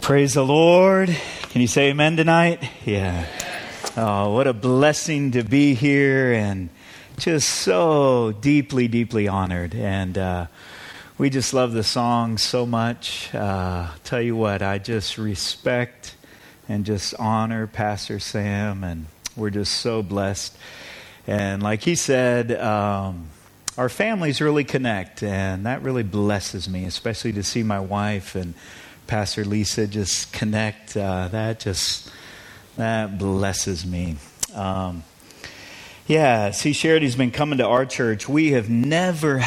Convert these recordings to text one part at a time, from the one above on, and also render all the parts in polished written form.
Praise the Lord. Can you say amen tonight? Yeah. Oh, what a blessing to be here, and just so deeply, deeply honored. And we just love the song so much. Tell you what, I just respect and just honor Pastor Sam, and we're just so blessed. And like he said, our families really connect, and that really blesses me, especially to see my wife and Pastor Lisa just connect. That blesses me. As he shared, he's been coming to our church. I've never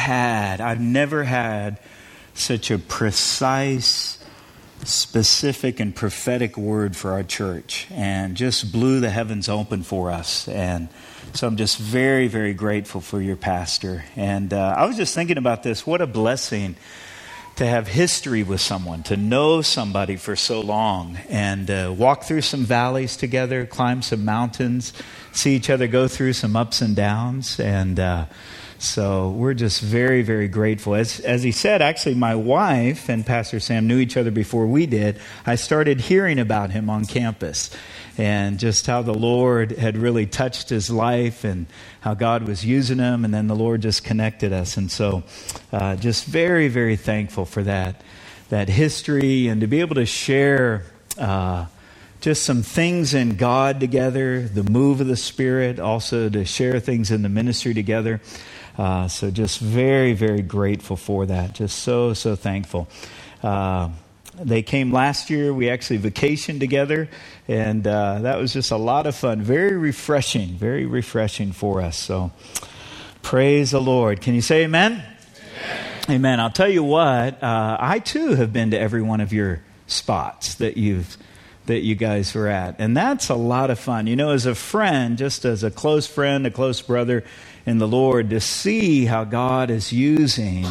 had such a precise, specific, and prophetic word for our church, and just blew the heavens open for us. And so I'm just very, very grateful for your pastor. And I was just thinking about this. What a blessing to have history with someone, to know somebody for so long, and walk through some valleys together, climb some mountains, see each other go through some ups and downs. And so we're just very, very grateful. As he said, actually, my wife and Pastor Sam knew each other before we did. I started hearing about him on campus, and just how the Lord had really touched his life and how God was using him, and then the Lord just connected us. And so just very, very thankful for that history, and to be able to share just some things in God together, the move of the Spirit, also to share things in the ministry together. So just very, very grateful for that. Just so, so thankful. They came last year. We actually vacationed together, and that was just a lot of fun. Very refreshing for us. So praise the Lord. Can you say amen? Amen. Amen. I'll tell you what, I too have been to every one of your spots that you guys were at, and that's a lot of fun. You know, as a friend, just as a close friend, a close brother in the Lord, to see how God is using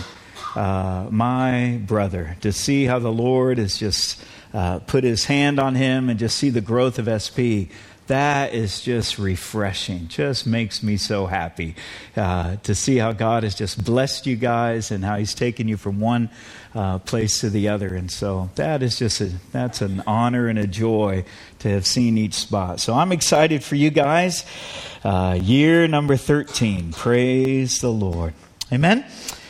my brother, to see how the Lord has just put his hand on him, and just see the growth of SP. That is just refreshing. Just makes me so happy to see how God has just blessed you guys, and how he's taken you from one place to the other. And so that is that's an honor and a joy to have seen each spot. So I'm excited for you guys. Year number 13. Praise the Lord. Amen.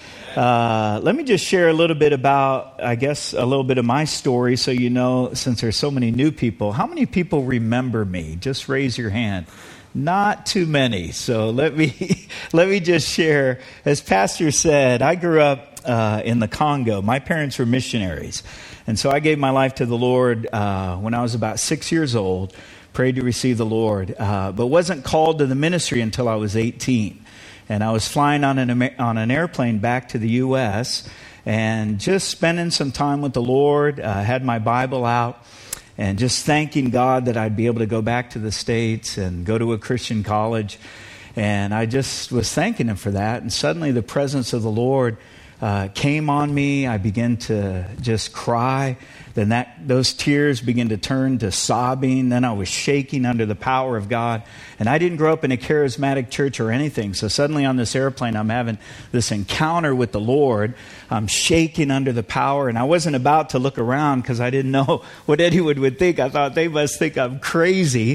Let me just share a little bit about, a little bit of my story, so you know, since there's so many new people. How many people remember me? Just raise your hand. Not too many. So let me just share. As Pastor said, I grew up in the Congo. My parents were missionaries, and so I gave my life to the Lord when I was about 6 years old. Prayed to receive the Lord, but wasn't called to the ministry until I was 18. And I was flying on an airplane back to the U.S. and just spending some time with the Lord. Had my Bible out and just thanking God that I'd be able to go back to the States and go to a Christian college. And I just was thanking Him for that. And suddenly the presence of the Lord came on me. I began to just cry. Then those tears began to turn to sobbing. Then I was shaking under the power of God. And I didn't grow up in a charismatic church or anything. So suddenly on this airplane, I'm having this encounter with the Lord. I'm shaking under the power. And I wasn't about to look around because I didn't know what anyone would think. I thought they must think I'm crazy.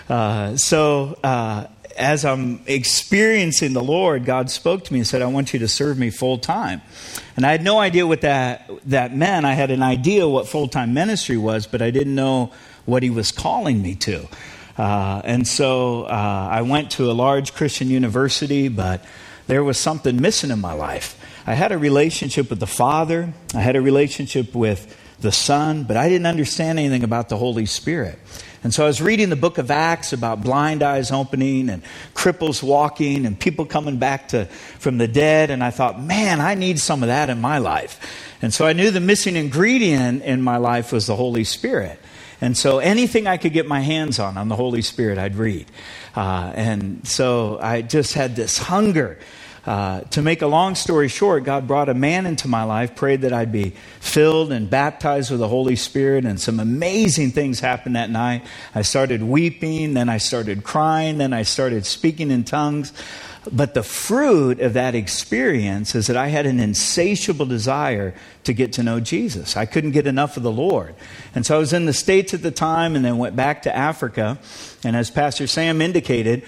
As I'm experiencing the Lord, God spoke to me and said, I want you to serve me full time. And I had no idea what that meant. I had an idea what full-time ministry was, but I didn't know what He was calling me to. And so I went to a large Christian university, but there was something missing in my life. I had a relationship with the Father. I had a relationship with the Son, but I didn't understand anything about the Holy Spirit. And so I was reading the book of Acts about blind eyes opening and cripples walking and people coming back from the dead. And I thought, man, I need some of that in my life. And so I knew the missing ingredient in my life was the Holy Spirit. And so anything I could get my hands on the Holy Spirit, I'd read. And so I just had this hunger. To make a long story short, God brought a man into my life, prayed that I'd be filled and baptized with the Holy Spirit, and some amazing things happened that night. I started weeping, then I started crying, then I started speaking in tongues. But the fruit of that experience is that I had an insatiable desire to get to know Jesus. I couldn't get enough of the Lord. And so I was in the States at the time and then went back to Africa. And as Pastor Sam indicated,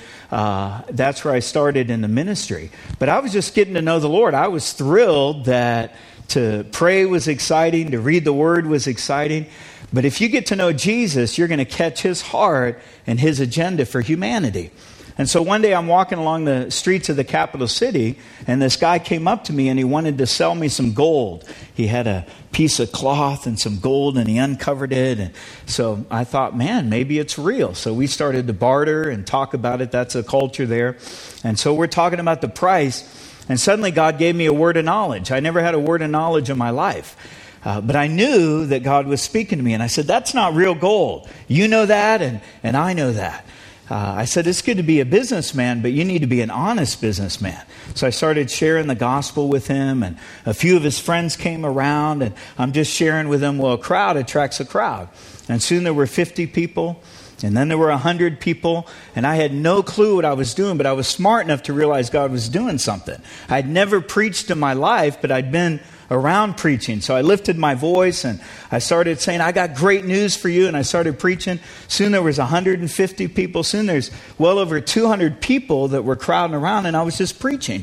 that's where I started in the ministry. But I was just getting to know the Lord. I was thrilled that to pray was exciting, to read the Word was exciting. But if you get to know Jesus, you're going to catch His heart and His agenda for humanity. And so one day I'm walking along the streets of the capital city, and this guy came up to me and he wanted to sell me some gold. He had a piece of cloth and some gold, and he uncovered it. And so I thought, man, maybe it's real. So we started to barter and talk about it. That's a culture there. And so we're talking about the price, and suddenly God gave me a word of knowledge. I never had a word of knowledge in my life. But I knew that God was speaking to me. And I said, that's not real gold. You know that, and I know that. I said, it's good to be a businessman, but you need to be an honest businessman. So I started sharing the gospel with him, and a few of his friends came around, and I'm just sharing with him. Well, a crowd attracts a crowd. And soon there were 50 people, and then there were 100 people, and I had no clue what I was doing, but I was smart enough to realize God was doing something. I'd never preached in my life, but I'd been around preaching. So I lifted my voice and I started saying, I got great news for you. And I started preaching. Soon there was 150 people. Soon there's well over 200 people that were crowding around, and I was just preaching.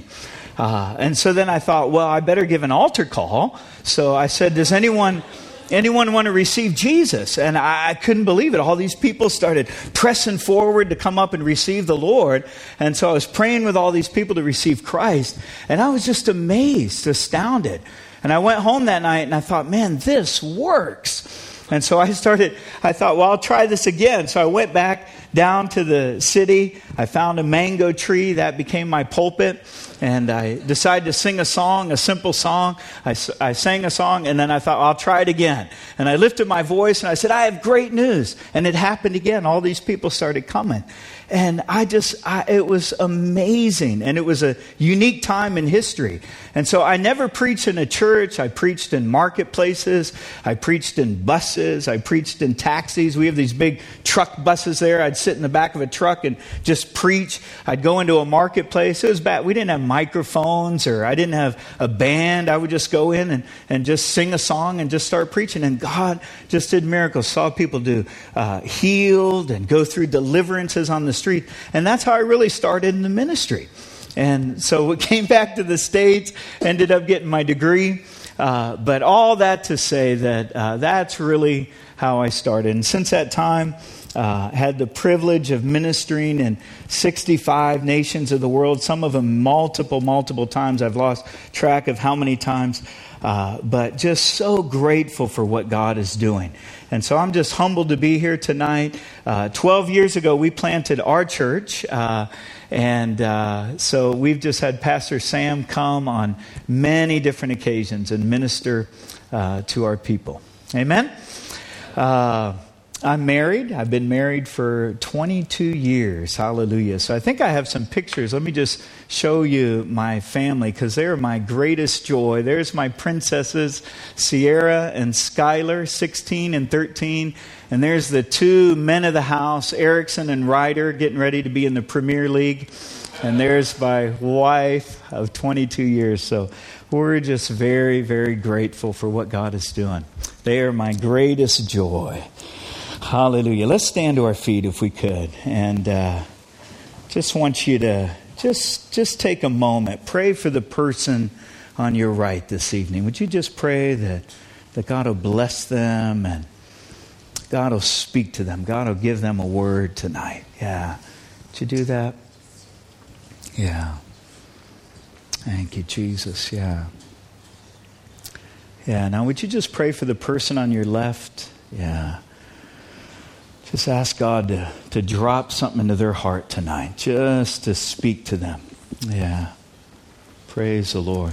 And so then I thought, well, I better give an altar call. So I said, does anyone want to receive Jesus? And I couldn't believe it. All these people started pressing forward to come up and receive the Lord. And so I was praying with all these people to receive Christ. And I was just amazed, astounded. And I went home that night and I thought, man, this works. And so I thought, well, I'll try this again. So I went back down to the city. I found a mango tree. That became my pulpit. And I decided to sing a song, a simple song. I sang a song, and then I thought, I'll try it again. And I lifted my voice, and I said, I have great news. And it happened again. All these people started coming. And it was amazing. And it was a unique time in history. And so I never preached in a church. I preached in marketplaces. I preached in buses. I preached in taxis. We have these big truck buses there. I'd sit in the back of a truck and just preach. I'd go into a marketplace. It was bad. We didn't have microphones, or I didn't have a band. I would just go in and just sing a song and just start preaching. And God just did miracles. Saw people do healed and go through deliverances on the street. And that's how I really started in the ministry. And so we came back to the States, ended up getting my degree. But all that to say that that's really how I started. And since that time, had the privilege of ministering in 65 nations of the world, some of them multiple times. I've lost track of how many times. But just so grateful for what God is doing. And so I'm just humbled to be here tonight. 12 years ago, we planted our church. So we've just had Pastor Sam come on many different occasions and minister to our people. Amen? I'm married. I've been married for 22 years. Hallelujah. So I think I have some pictures. Let me just show you my family, because they're my greatest joy. There's my princesses, Sierra and Skylar, 16 and 13. And there's the two men of the house, Erickson and Ryder, getting ready to be in the Premier League. And there's my wife of 22 years. So we're just very, very grateful for what God is doing. They are my greatest joy. Hallelujah. Let's stand to our feet if we could. And just want you to just take a moment. Pray for the person on your right this evening. Would you just pray that God will bless them and God will speak to them. God will give them a word tonight. Yeah. Would you do that? Yeah. Thank you, Jesus. Yeah. Yeah. Now, would you just pray for the person on your left? Yeah. Just ask God to drop something into their heart tonight, just to speak to them. Yeah. Praise the Lord.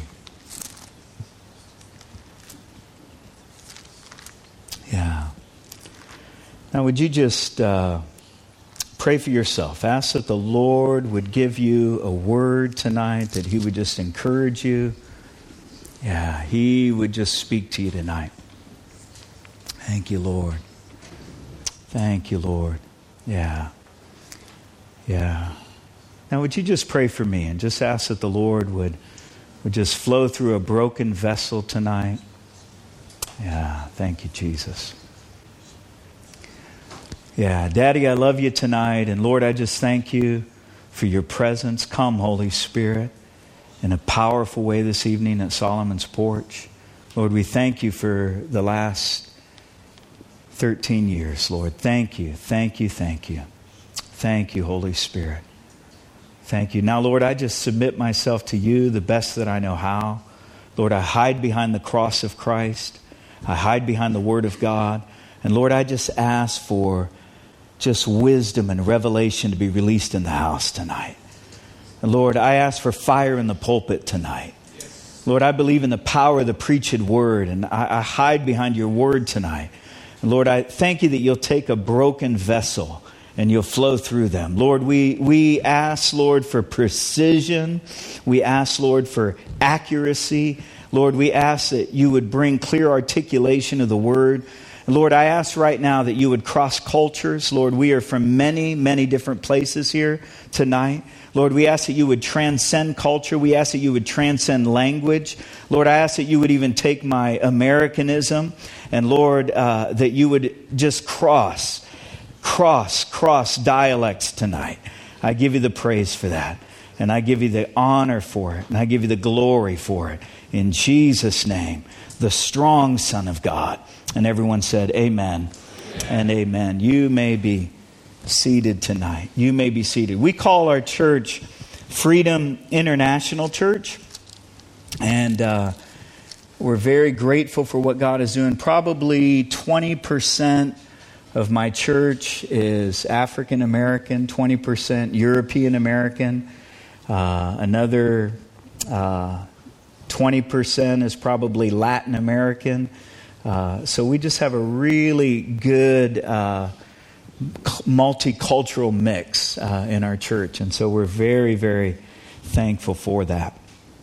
Yeah. Now, would you just pray for yourself? Ask that the Lord would give you a word tonight, that He would just encourage you. Yeah, He would just speak to you tonight. Thank you, Lord. Thank you, Lord. Yeah. Yeah. Now, would you just pray for me and just ask that the Lord would just flow through a broken vessel tonight? Yeah, thank you, Jesus. Yeah, Daddy, I love you tonight. And Lord, I just thank you for your presence. Come, Holy Spirit, in a powerful way this evening at Solomon's Porch. Lord, we thank you for the last 13 years, Lord. Thank you, thank you, thank you. Thank you, Holy Spirit. Thank you. Now, Lord, I just submit myself to you the best that I know how. Lord, I hide behind the cross of Christ. I hide behind the Word of God. And Lord, I just ask for just wisdom and revelation to be released in the house tonight. And Lord, I ask for fire in the pulpit tonight. Lord, I believe in the power of the preached Word, and I hide behind your Word tonight. And Lord, I thank you that you'll take a broken vessel and you'll flow through them. Lord, we ask, Lord, for precision. We ask, Lord, for accuracy. Lord, we ask that you would bring clear articulation of the Word. And Lord, I ask right now that you would cross cultures. Lord, we are from many, many different places here tonight. Lord, we ask that you would transcend culture. We ask that you would transcend language. Lord, I ask that you would even take my Americanism. And Lord, that you would just cross dialects tonight. I give you the praise for that. And I give you the honor for it. And I give you the glory for it. In Jesus' name, the strong Son of God. And everyone said, amen and amen. You may be seated tonight. You may be seated. We call our church Freedom International Church. And we're very grateful for what God is doing. Probably 20% of my church is African American, 20% European American. Another 20% is probably Latin American. So we just have a really good multicultural mix in our church. And so we're very, very thankful for that.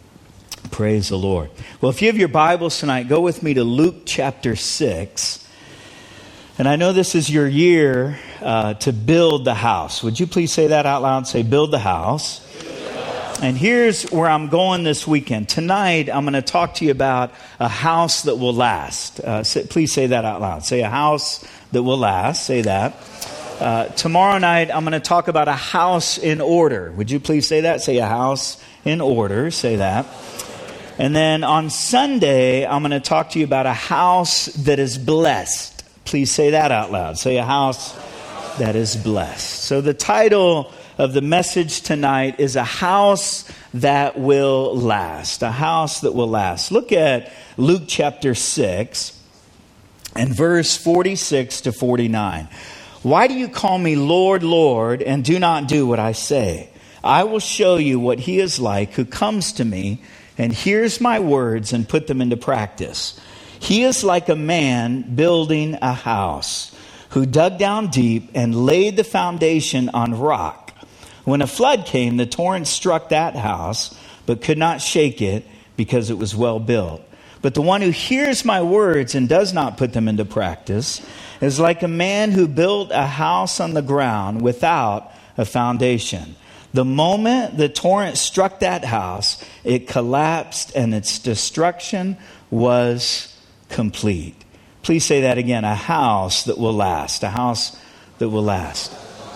Praise the Lord. Well, if you have your Bibles tonight, go with me to Luke chapter 6. And I know this is your year to build the house. Would you please say that out loud? Say, build the house. And here's where I'm going this weekend. Tonight, I'm going to talk to you about a house that will last. Please say that out loud. Say a house that will last. Say that. Tomorrow night, I'm going to talk about a house in order. Would you please say that? Say a house in order. Say that. And then on Sunday, I'm going to talk to you about a house that is blessed. Please say that out loud. Say a house that is blessed. So the title of the message tonight is a house that will last. A house that will last. Look at Luke chapter 6 and verse 46 to 49. Why do you call me Lord, Lord, and do not do what I say? I will show you what he is like who comes to me and hears my words and put them into practice. He is like a man building a house who dug down deep and laid the foundation on rock. When a flood came, the torrent struck that house, but could not shake it because it was well built. But the one who hears my words and does not put them into practice is like a man who built a house on the ground without a foundation. The moment the torrent struck that house, it collapsed and its destruction was complete. Please say that again. A house that will last. A house that will last.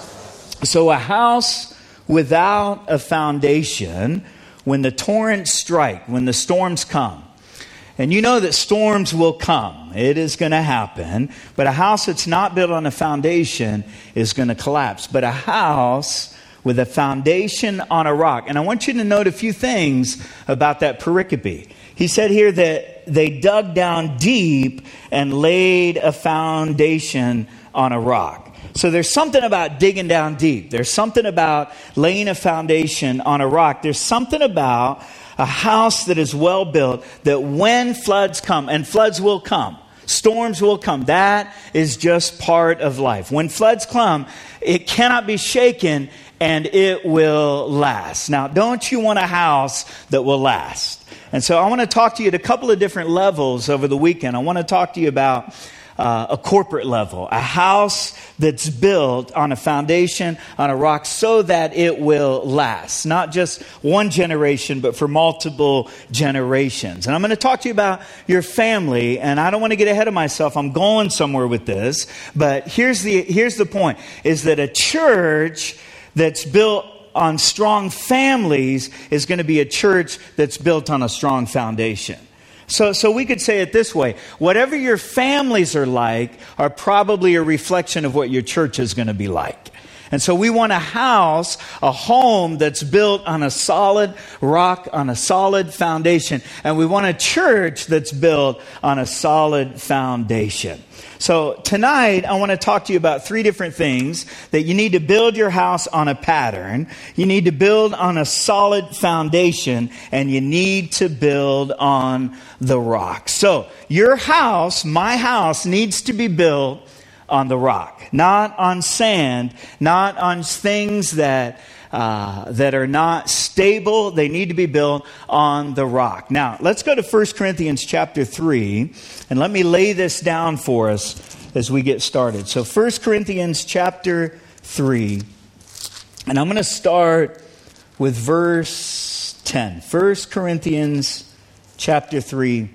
So a house without a foundation, when the torrents strike, when the storms come, and you know that storms will come. It is going to happen. But a house that's not built on a foundation is going to collapse. But a house with a foundation on a rock. And I want you to note a few things about that pericope. He said here that they dug down deep and laid a foundation on a rock. So there's something about digging down deep. There's something about laying a foundation on a rock. There's something about a house that is well built, that when floods come, and floods will come, storms will come. That is just part of life. When floods come, it cannot be shaken and it will last. Now, don't you want a house that will last? And so I want to talk to you at a couple of different levels over the weekend. I want to talk to you about a corporate level, a house that's built on a foundation, on a rock, so that it will last. Not just one generation, but for multiple generations. And I'm going to talk to you about your family, and I don't want to get ahead of myself. I'm going somewhere with this, but here's the point, is that a church that's built on strong families is going to be a church that's built on a strong foundation. So we could say it this way: whatever your families are like are probably a reflection of what your church is going to be like. And so we want a house, a home that's built on a solid rock, on a solid foundation. And we want a church that's built on a solid foundation. So tonight, I want to talk to you about 3 different things that you need to build your house on a pattern. You need to build on a solid foundation, and you need to build on the rock. So your house, my house, needs to be built on the rock, not on sand, not on things that are not stable. They need to be built on the rock. Now, let's go to 1 Corinthians chapter 3, and let me lay this down for us as we get started. So 1 Corinthians chapter 3, and I'm going to start with verse 10. 1 Corinthians chapter 3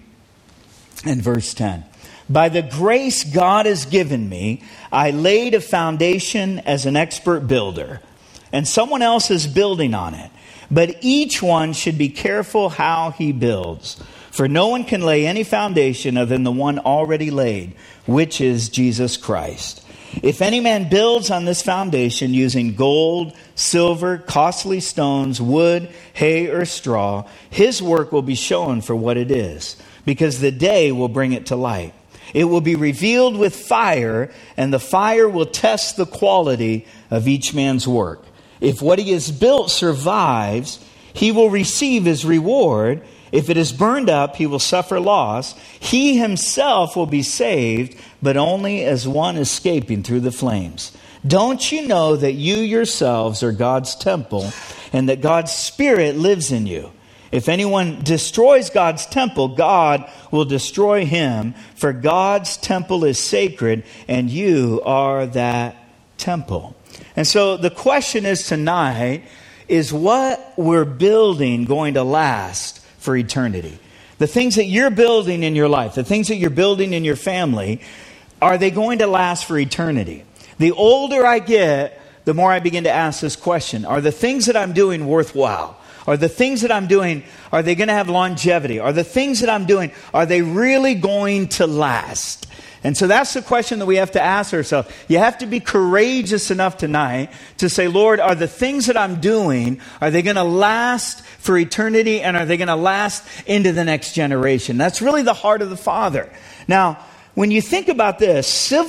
and verse 10. By the grace God has given me, I laid a foundation as an expert builder, and someone else is building on it. But each one should be careful how he builds. For no one can lay any foundation other than the one already laid, which is Jesus Christ. If any man builds on this foundation using gold, silver, costly stones, wood, hay, or straw, his work will be shown for what it is, because the day will bring it to light. It will be revealed with fire, and the fire will test the quality of each man's work. If what he has built survives, he will receive his reward. If it is burned up, he will suffer loss. He himself will be saved, but only as one escaping through the flames. Don't you know that you yourselves are God's temple, and that God's Spirit lives in you? If anyone destroys God's temple, God will destroy him, for God's temple is sacred, and you are that temple. And so the question is tonight, is what we're building going to last for eternity? The things that you're building in your life, the things that you're building in your family, are they going to last for eternity? The older I get, the more I begin to ask this question. Are the things that I'm doing worthwhile? Are the things that I'm doing, are they going to have longevity? Are the things that I'm doing, are they really going to last? And so that's the question that we have to ask ourselves. You have to be courageous enough tonight to say, Lord, are the things that I'm doing, are they going to last for eternity, and are they going to last into the next generation? That's really the heart of the Father. Now, when you think about this,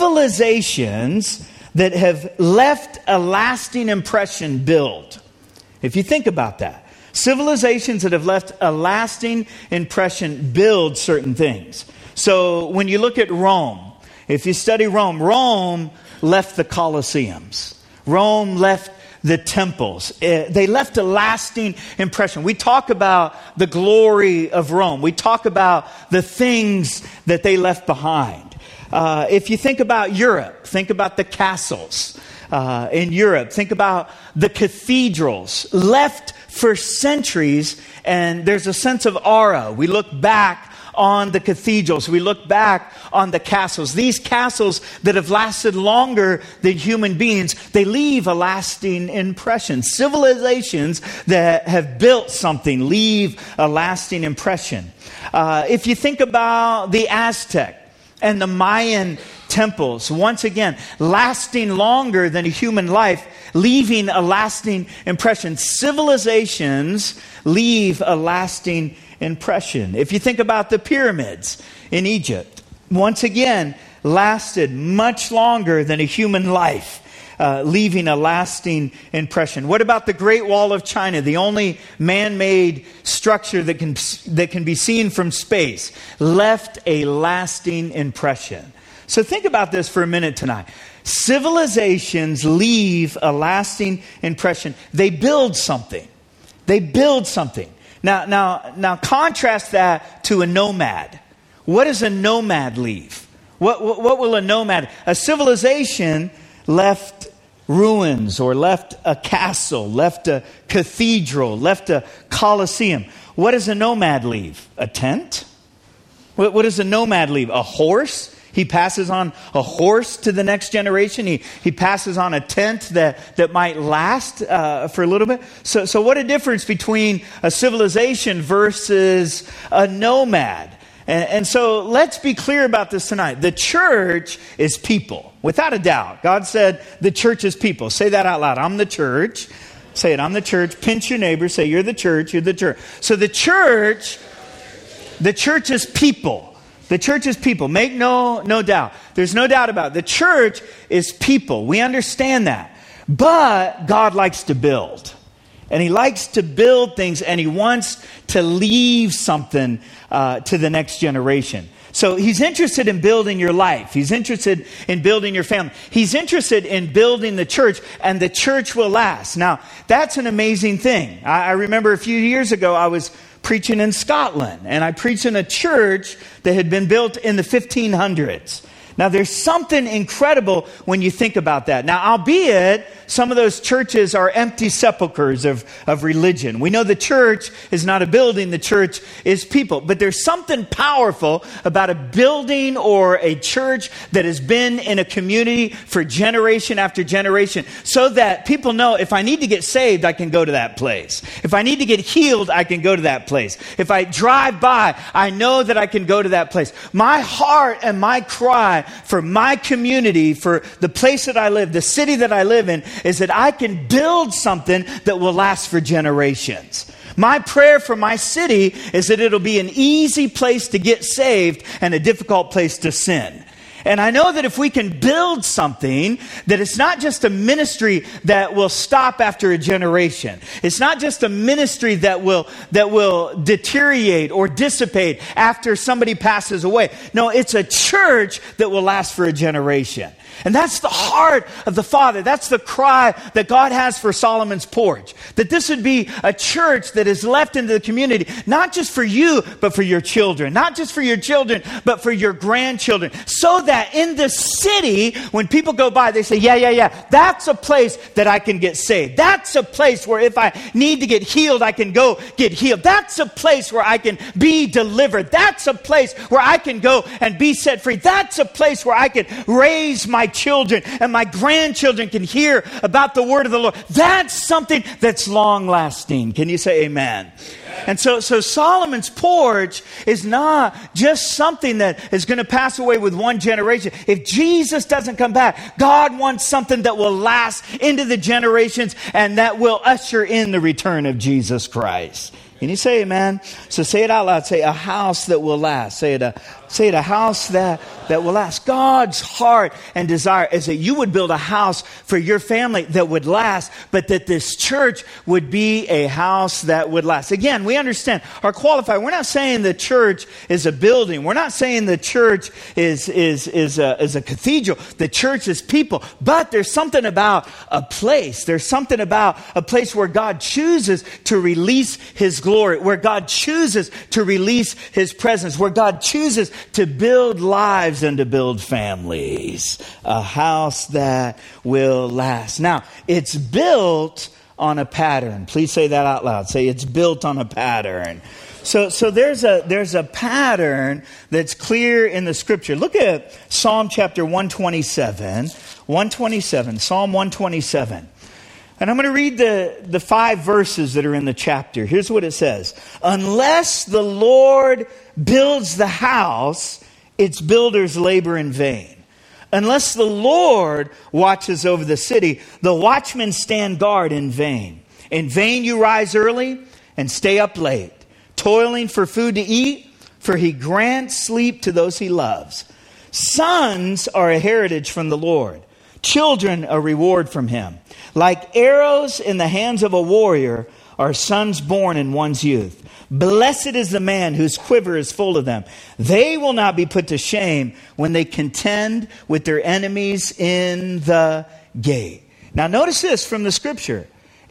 civilizations that have left a lasting impression build. If you think about that, civilizations that have left a lasting impression build certain things. So when you look at Rome, if you study Rome, Rome left the Colosseums. Rome left the temples. They left a lasting impression. We talk about the glory of Rome. We talk about the things that they left behind. If you think about Europe, think about the castles in Europe. Think about the cathedrals left for centuries, and there's a sense of awe. We look back on the cathedrals. We look back on the castles. These castles that have lasted longer than human beings, they leave a lasting impression. Civilizations that have built something leave a lasting impression. If you think about the Aztec and the Mayan temples, once again, lasting longer than a human life, leaving a lasting impression. Civilizations leave a lasting impression. If you think about the pyramids in Egypt, once again, lasted much longer than a human life, leaving a lasting impression. What about the Great Wall of China, the only man-made structure that can be seen from space, left a lasting impression. So think about this for a minute tonight. Civilizations leave a lasting impression. They build something. They build something. Now contrast that to a nomad. What does a nomad leave? What will a nomad? A civilization left ruins or left a castle, left a cathedral, left a coliseum. What does a nomad leave? A tent? What does a nomad leave? A horse? He passes on a horse to the next generation. He passes on a tent that might last for a little bit. So what a difference between a civilization versus a nomad. And so let's be clear about this tonight. The church is people, without a doubt. God said the church is people. Say that out loud. I'm the church. Say it, I'm the church. Pinch your neighbor. Say, you're the church. You're the church. So the church is people. The church is people. Make no doubt. There's no doubt about it. The church is people. We understand that. But God likes to build. And He likes to build things, and He wants to leave something to the next generation. So He's interested in building your life. He's interested in building your family. He's interested in building the church, and the church will last. Now, that's an amazing thing. I remember a few years ago, I was preaching in Scotland, and I preached in a church that had been built in the 1500s. Now, there's something incredible when you think about that. Now, albeit some of those churches are empty sepulchers of religion. We know the church is not a building, the church is people. But there's something powerful about a building or a church that has been in a community for generation after generation, so that people know if I need to get saved, I can go to that place. If I need to get healed, I can go to that place. If I drive by, I know that I can go to that place. My heart and my cry for my community, for the place that I live, the city that I live in, is that I can build something that will last for generations. My prayer for my city is that it'll be an easy place to get saved and a difficult place to sin. And I know that if we can build something, that it's not just a ministry that will stop after a generation. It's not just a ministry that will deteriorate or dissipate after somebody passes away. No, it's a church that will last for a generation. And that's the heart of the Father. That's the cry that God has for Solomon's Porch. That this would be a church that is left into the community, not just for you, but for your children. Not just for your children, but for your grandchildren. So that in the city, when people go by, they say, yeah, that's a place that I can get saved. That's a place where if I need to get healed, I can go get healed. That's a place where I can be delivered. That's a place where I can go and be set free. That's a place where I can raise my children and my grandchildren can hear about the word of the Lord. That's something that's long lasting. Can you say amen? And so Solomon's Porch is not just something that is going to pass away with one generation. If Jesus doesn't come back, God wants something that will last into the generations and that will usher in the return of Jesus Christ. Can you say amen? So say it out loud. Say a house that will last. Say it a house that will last. God's heart and desire is that you would build a house for your family that would last, but that this church would be a house that would last. Again, we understand our qualifier. We're not saying the church is a building. We're not saying the church is a cathedral. The church is people. But there's something about a place. There's something about a place where God chooses to release His glory, where God chooses to release His presence, where God chooses to build lives and to build families. A house that will last. Now, it's built on a pattern. Please say that out loud. Say it's built on a pattern. So there's a pattern that's clear in the scripture. Look at Psalm chapter 127. Psalm 127. And I'm going to read the 5 verses that are in the chapter. Here's what it says. Unless the Lord builds the house, its builders labor in vain. Unless the Lord watches over the city, the watchmen stand guard in vain. In vain you rise early and stay up late, toiling for food to eat, for He grants sleep to those He loves. Sons are a heritage from the Lord, children a reward from Him. Like arrows in the hands of a warrior are sons born in one's youth. Blessed is the man whose quiver is full of them. They will not be put to shame when they contend with their enemies in the gate. Now notice this from the scripture.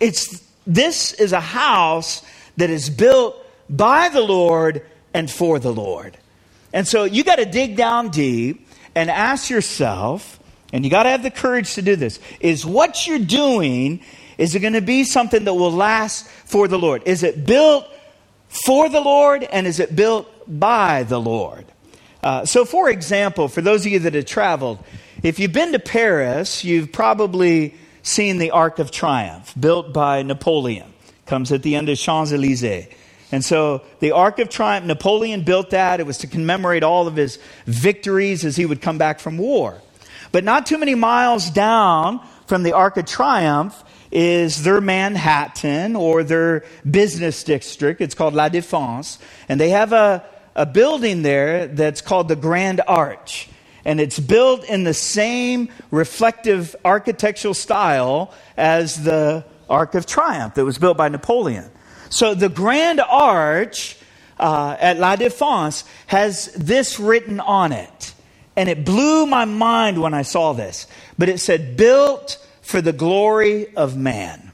This is a house that is built by the Lord and for the Lord. And so you got to dig down deep and ask yourself, and you got to have the courage to do this, is what you're doing, is it going to be something that will last for the Lord? Is it built for the Lord, and is it built by the Lord? So for example, for those of you that have traveled, if you've been to Paris, you've probably seen the Arc of Triumph, built by Napoleon. Comes at the end of Champs-Élysées. And so the Arc of Triumph, Napoleon built that. It was to commemorate all of his victories as he would come back from war. But not too many miles down from the Arc of Triumph is their Manhattan, or their business district. It's called La Défense. And they have a building there that's called the Grand Arch. And it's built in the same reflective architectural style as the Arc of Triumph that was built by Napoleon. So the Grand Arch at La Défense has this written on it. And it blew my mind when I saw this. But it said, built for the glory of man.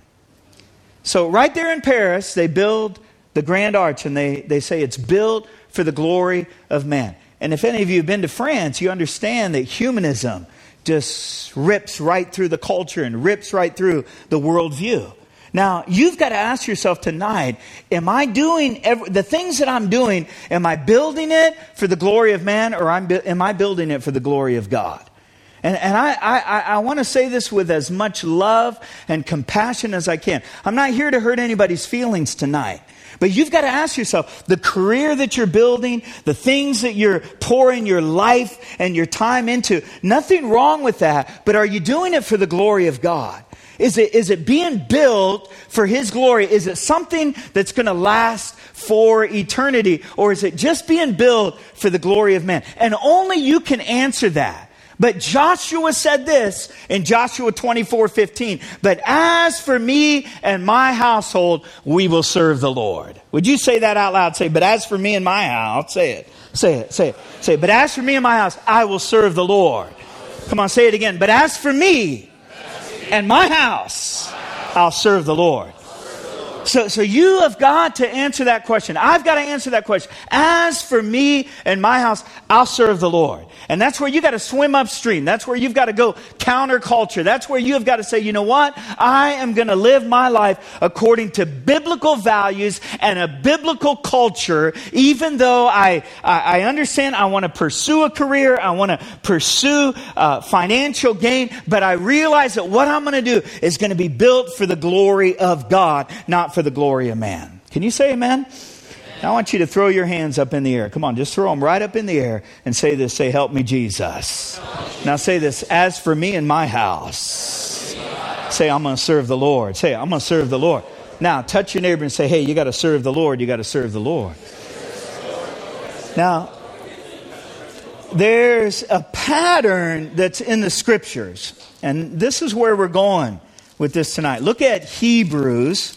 So right there in Paris, they build the Grand Arch, and they say it's built for the glory of man. And if any of you have been to France, you understand that humanism just rips right through the culture and rips right through the worldview. Now, you've got to ask yourself tonight, am I doing the things that I'm doing, am I building it for the glory of man, or am I building it for the glory of God? And I want to say this with as much love and compassion as I can. I'm not here to hurt anybody's feelings tonight. But you've got to ask yourself, the career that you're building, the things that you're pouring your life and your time into, nothing wrong with that, but are you doing it for the glory of God? Is it being built for His glory? Is it something that's going to last for eternity? Or is it just being built for the glory of man? And only you can answer that. But Joshua said this in Joshua 24:15. But as for me and my household, we will serve the Lord. Would you say that out loud? Say, but as for me and my house, say it. Say it, say it, say it. But as for me and my house, I will serve the Lord. Come on, say it again. But as for me and my house, I'll serve the Lord. So you have got to answer that question. I've got to answer that question. As for me and my house, I'll serve the Lord. And that's where you got to swim upstream. That's where you've got to go counterculture. That's where you have got to say, you know what? I am going to live my life according to biblical values and a biblical culture, even though I understand I want to pursue a career, I want to pursue financial gain, but I realize that what I'm going to do is going to be built for the glory of God, not for the glory of man. Can you say amen? I want you to throw your hands up in the air. Come on, just throw them right up in the air and say this. Say, help me, Jesus. Now say this. As for me and my house. Say, I'm going to serve the Lord. Say, I'm going to serve the Lord. Now touch your neighbor and say, hey, you got to serve the Lord. You got to serve the Lord. Now, there's a pattern that's in the scriptures. And this is where we're going with this tonight. Look at Hebrews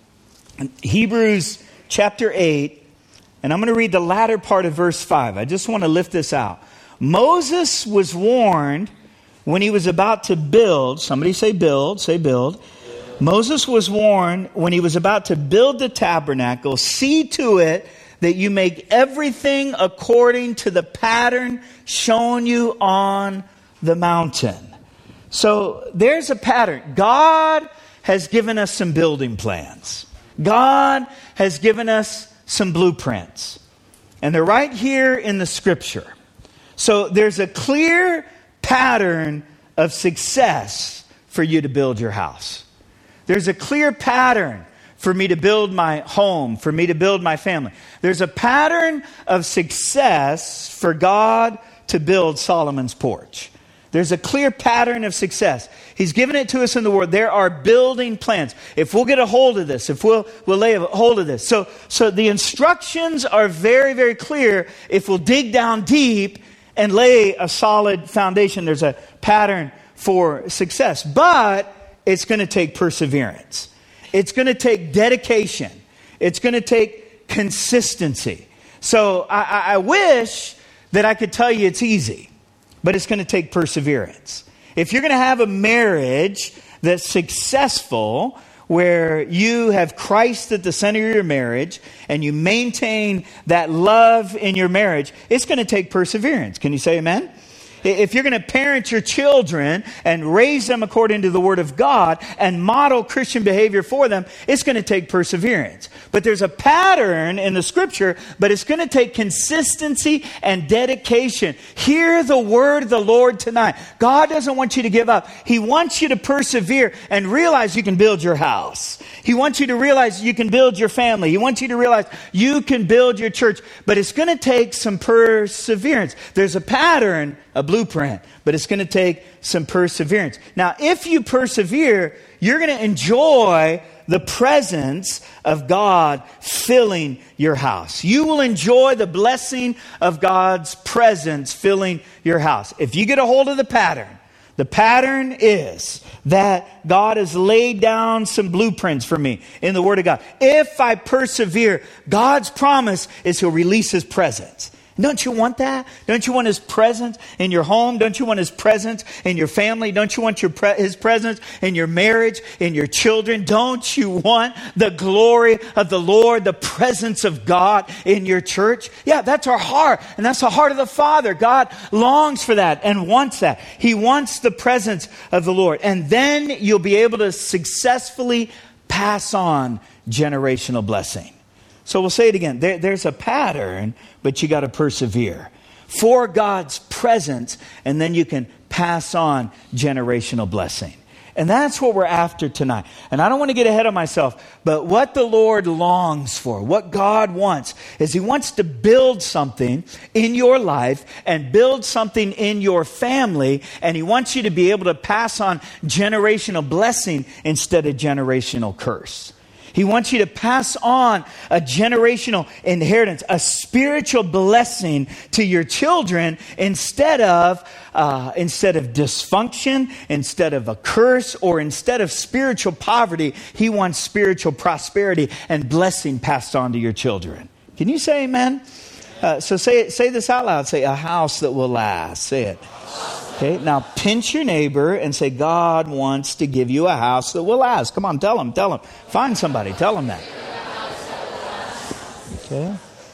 chapter 8, and I'm going to read the latter part of verse 5. I just want to lift this out. Moses was warned when he was about to build. Somebody say build. Say build. Moses was warned when he was about to build the tabernacle. See to it that you make everything according to the pattern shown you on the mountain. So there's a pattern. God has given us some building plans. God has given us some blueprints. And they're right here in the scripture. So there's a clear pattern of success for you to build your house. There's a clear pattern for me to build my home, for me to build my family. There's a pattern of success for God to build Solomon's porch. There's a clear pattern of success. He's given it to us in the Word. There are building plans. If we'll get a hold of this, if we'll lay a hold of this. So the instructions are very, very clear if we'll dig down deep and lay a solid foundation. There's a pattern for success. But it's going to take perseverance. It's going to take dedication. It's going to take consistency. So I wish that I could tell you it's easy. But it's going to take perseverance. If you're going to have a marriage that's successful, where you have Christ at the center of your marriage, and you maintain that love in your marriage, it's going to take perseverance. Can you say amen? If you're going to parent your children and raise them according to the Word of God and model Christian behavior for them, it's going to take perseverance. But there's a pattern in the Scripture, but it's going to take consistency and dedication. Hear the word of the Lord tonight. God doesn't want you to give up. He wants you to persevere and realize you can build your house. He wants you to realize you can build your family. He wants you to realize you can build your church. But it's going to take some perseverance. There's a pattern, a blueprint, but it's going to take some perseverance. Now, if you persevere, you're going to enjoy the presence of God filling your house. You will enjoy the blessing of God's presence filling your house. If you get a hold of the pattern is that God has laid down some blueprints for me in the Word of God. If I persevere, God's promise is He'll release His presence. Don't you want that? Don't you want His presence in your home? Don't you want His presence in your family? Don't you want His presence in your marriage, in your children? Don't you want the glory of the Lord, the presence of God in your church? Yeah, that's our heart. And that's the heart of the Father. God longs for that and wants that. He wants the presence of the Lord. And then you'll be able to successfully pass on generational blessing. So we'll say it again. There's a pattern, but you got to persevere for God's presence, and then you can pass on generational blessing. And that's what we're after tonight. And I don't want to get ahead of myself, but what the Lord longs for, what God wants, is He wants to build something in your life and build something in your family, and He wants you to be able to pass on generational blessing instead of generational curse. He wants you to pass on a generational inheritance, a spiritual blessing to your children instead of dysfunction, instead of a curse, or instead of spiritual poverty. He wants spiritual prosperity and blessing passed on to your children. Can you say amen? So say this out loud. Say, a house that will last. Say it. Okay, now pinch your neighbor and say, God wants to give you a house that will last. Come on, tell them. Find somebody, tell them that. Okay.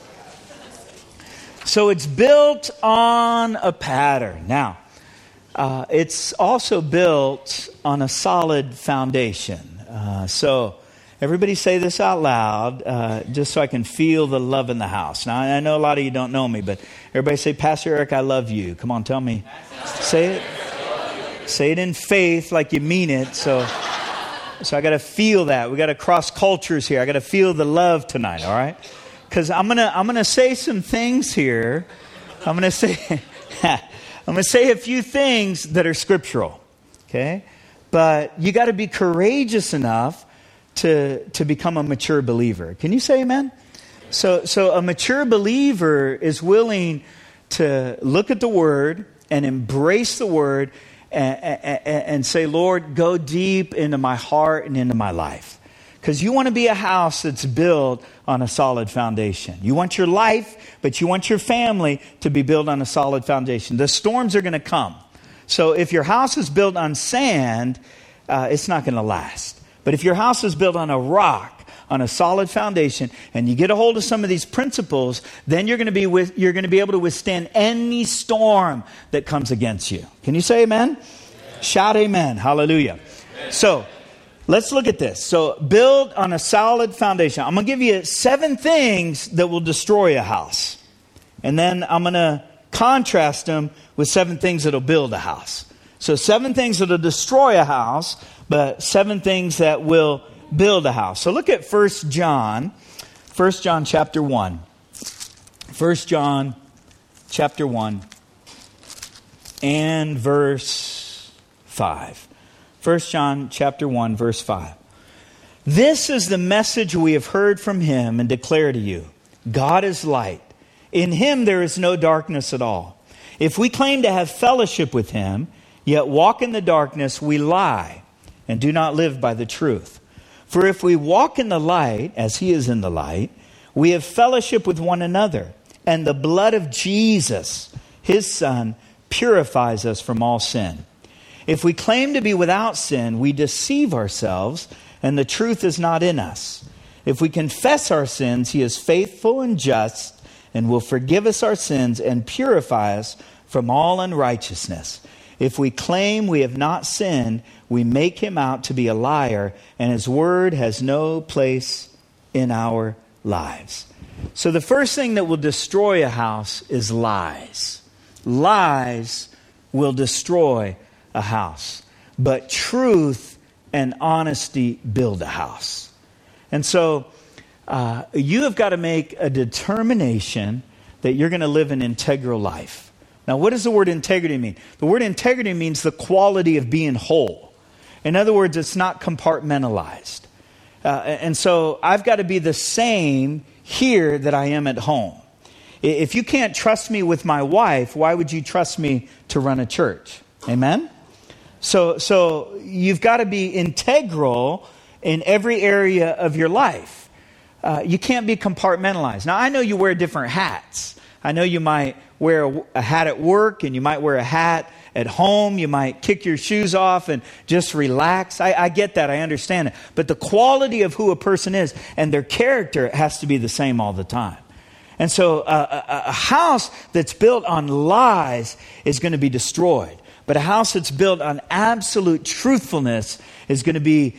So it's built on a pattern. Now, it's also built on a solid foundation. So everybody say this out loud, just so I can feel the love in the house. Now, I know a lot of you don't know me, but everybody say, Pastor Eric, I love you. Come on, tell me. Say it. Say it in faith like you mean it. So I got to feel that. We got to cross cultures here. I got to feel the love tonight, all right? Because I'm gonna say some things here. I'm gonna say a few things that are scriptural, okay? But you got to be courageous enough to become a mature believer. Can you say amen? So a mature believer is willing to look at the Word and embrace the Word and say, Lord, go deep into my heart and into my life. Because you want to be a house that's built on a solid foundation. You want your life, but you want your family to be built on a solid foundation. The storms are going to come. So if your house is built on sand, it's not going to last. But if your house is built on a rock, on a solid foundation, and you get a hold of some of these principles, then you're going to be able to withstand any storm that comes against you. Can you say amen? Shout amen. Hallelujah. So let's look at this. So build on a solid foundation. I'm going to give you 7 things that will destroy a house. And then I'm going to contrast them with 7 things that will build a house. So 7 things that will destroy a house, but 7 things that will build a house. So look at 1 John chapter 1. 1 John chapter 1 and verse 5. 1 John chapter 1 verse 5. This is the message we have heard from Him and declare to you. God is light. In Him there is no darkness at all. If we claim to have fellowship with Him, yet walk in the darkness, we lie and do not live by the truth. For if we walk in the light, as He is in the light, we have fellowship with one another. And the blood of Jesus, His Son, purifies us from all sin. If we claim to be without sin, we deceive ourselves, and the truth is not in us. If we confess our sins, He is faithful and just, and will forgive us our sins and purify us from all unrighteousness. If we claim we have not sinned, we make him out to be a liar, and his word has no place in our lives. So the first thing that will destroy a house is lies. Lies will destroy a house. But truth and honesty build a house. And so you have got to make a determination that you're going to live an integral life. Now, what does the word integrity mean? The word integrity means the quality of being whole. In other words, it's not compartmentalized. And so I've got to be the same here that I am at home. If you can't trust me with my wife, why would you trust me to run a church? Amen? So you've got to be integral in every area of your life. You can't be compartmentalized. Now, I know you wear different hats. I know you might wear a hat at work, and you might wear a hat at home. You might kick your shoes off and just relax. I get that. I understand it. But the quality of who a person is and their character has to be the same all the time. And so a house that's built on lies is going to be destroyed. But a house that's built on absolute truthfulness is going to be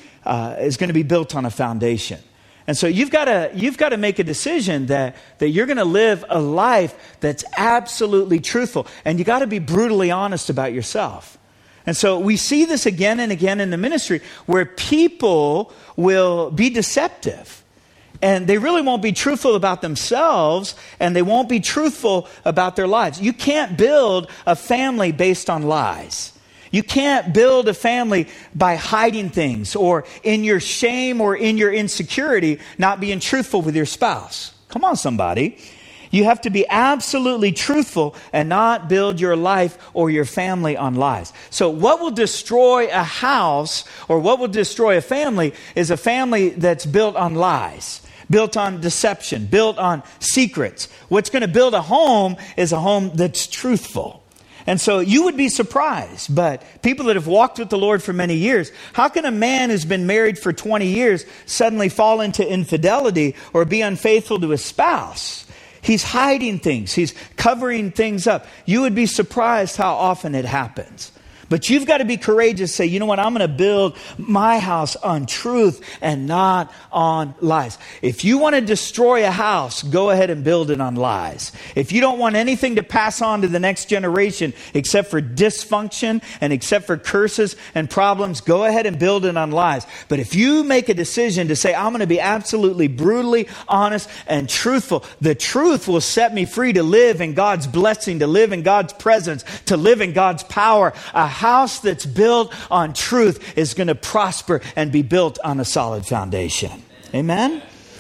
built on a foundation. And so you've got to make a decision that you're going to live a life that's absolutely truthful. And you got to be brutally honest about yourself. And so we see this again and again in the ministry where people will be deceptive. And they really won't be truthful about themselves, and they won't be truthful about their lives. You can't build a family based on lies. You can't build a family by hiding things or in your shame or in your insecurity, not being truthful with your spouse. Come on, somebody. You have to be absolutely truthful and not build your life or your family on lies. So what will destroy a house or what will destroy a family is a family that's built on lies, built on deception, built on secrets. What's going to build a home is a home that's truthful. And so you would be surprised, but people that have walked with the Lord for many years, how can a man who's been married for 20 years suddenly fall into infidelity or be unfaithful to his spouse? He's hiding things. He's covering things up. You would be surprised how often it happens. But you've got to be courageous. Say, you know what? I'm going to build my house on truth and not on lies. If you want to destroy a house, go ahead and build it on lies. If you don't want anything to pass on to the next generation except for dysfunction and except for curses and problems, go ahead and build it on lies. But if you make a decision to say, I'm going to be absolutely brutally honest and truthful, the truth will set me free to live in God's blessing, to live in God's presence, to live in God's power. A house that's built on truth is going to prosper and be built on a solid foundation. Amen?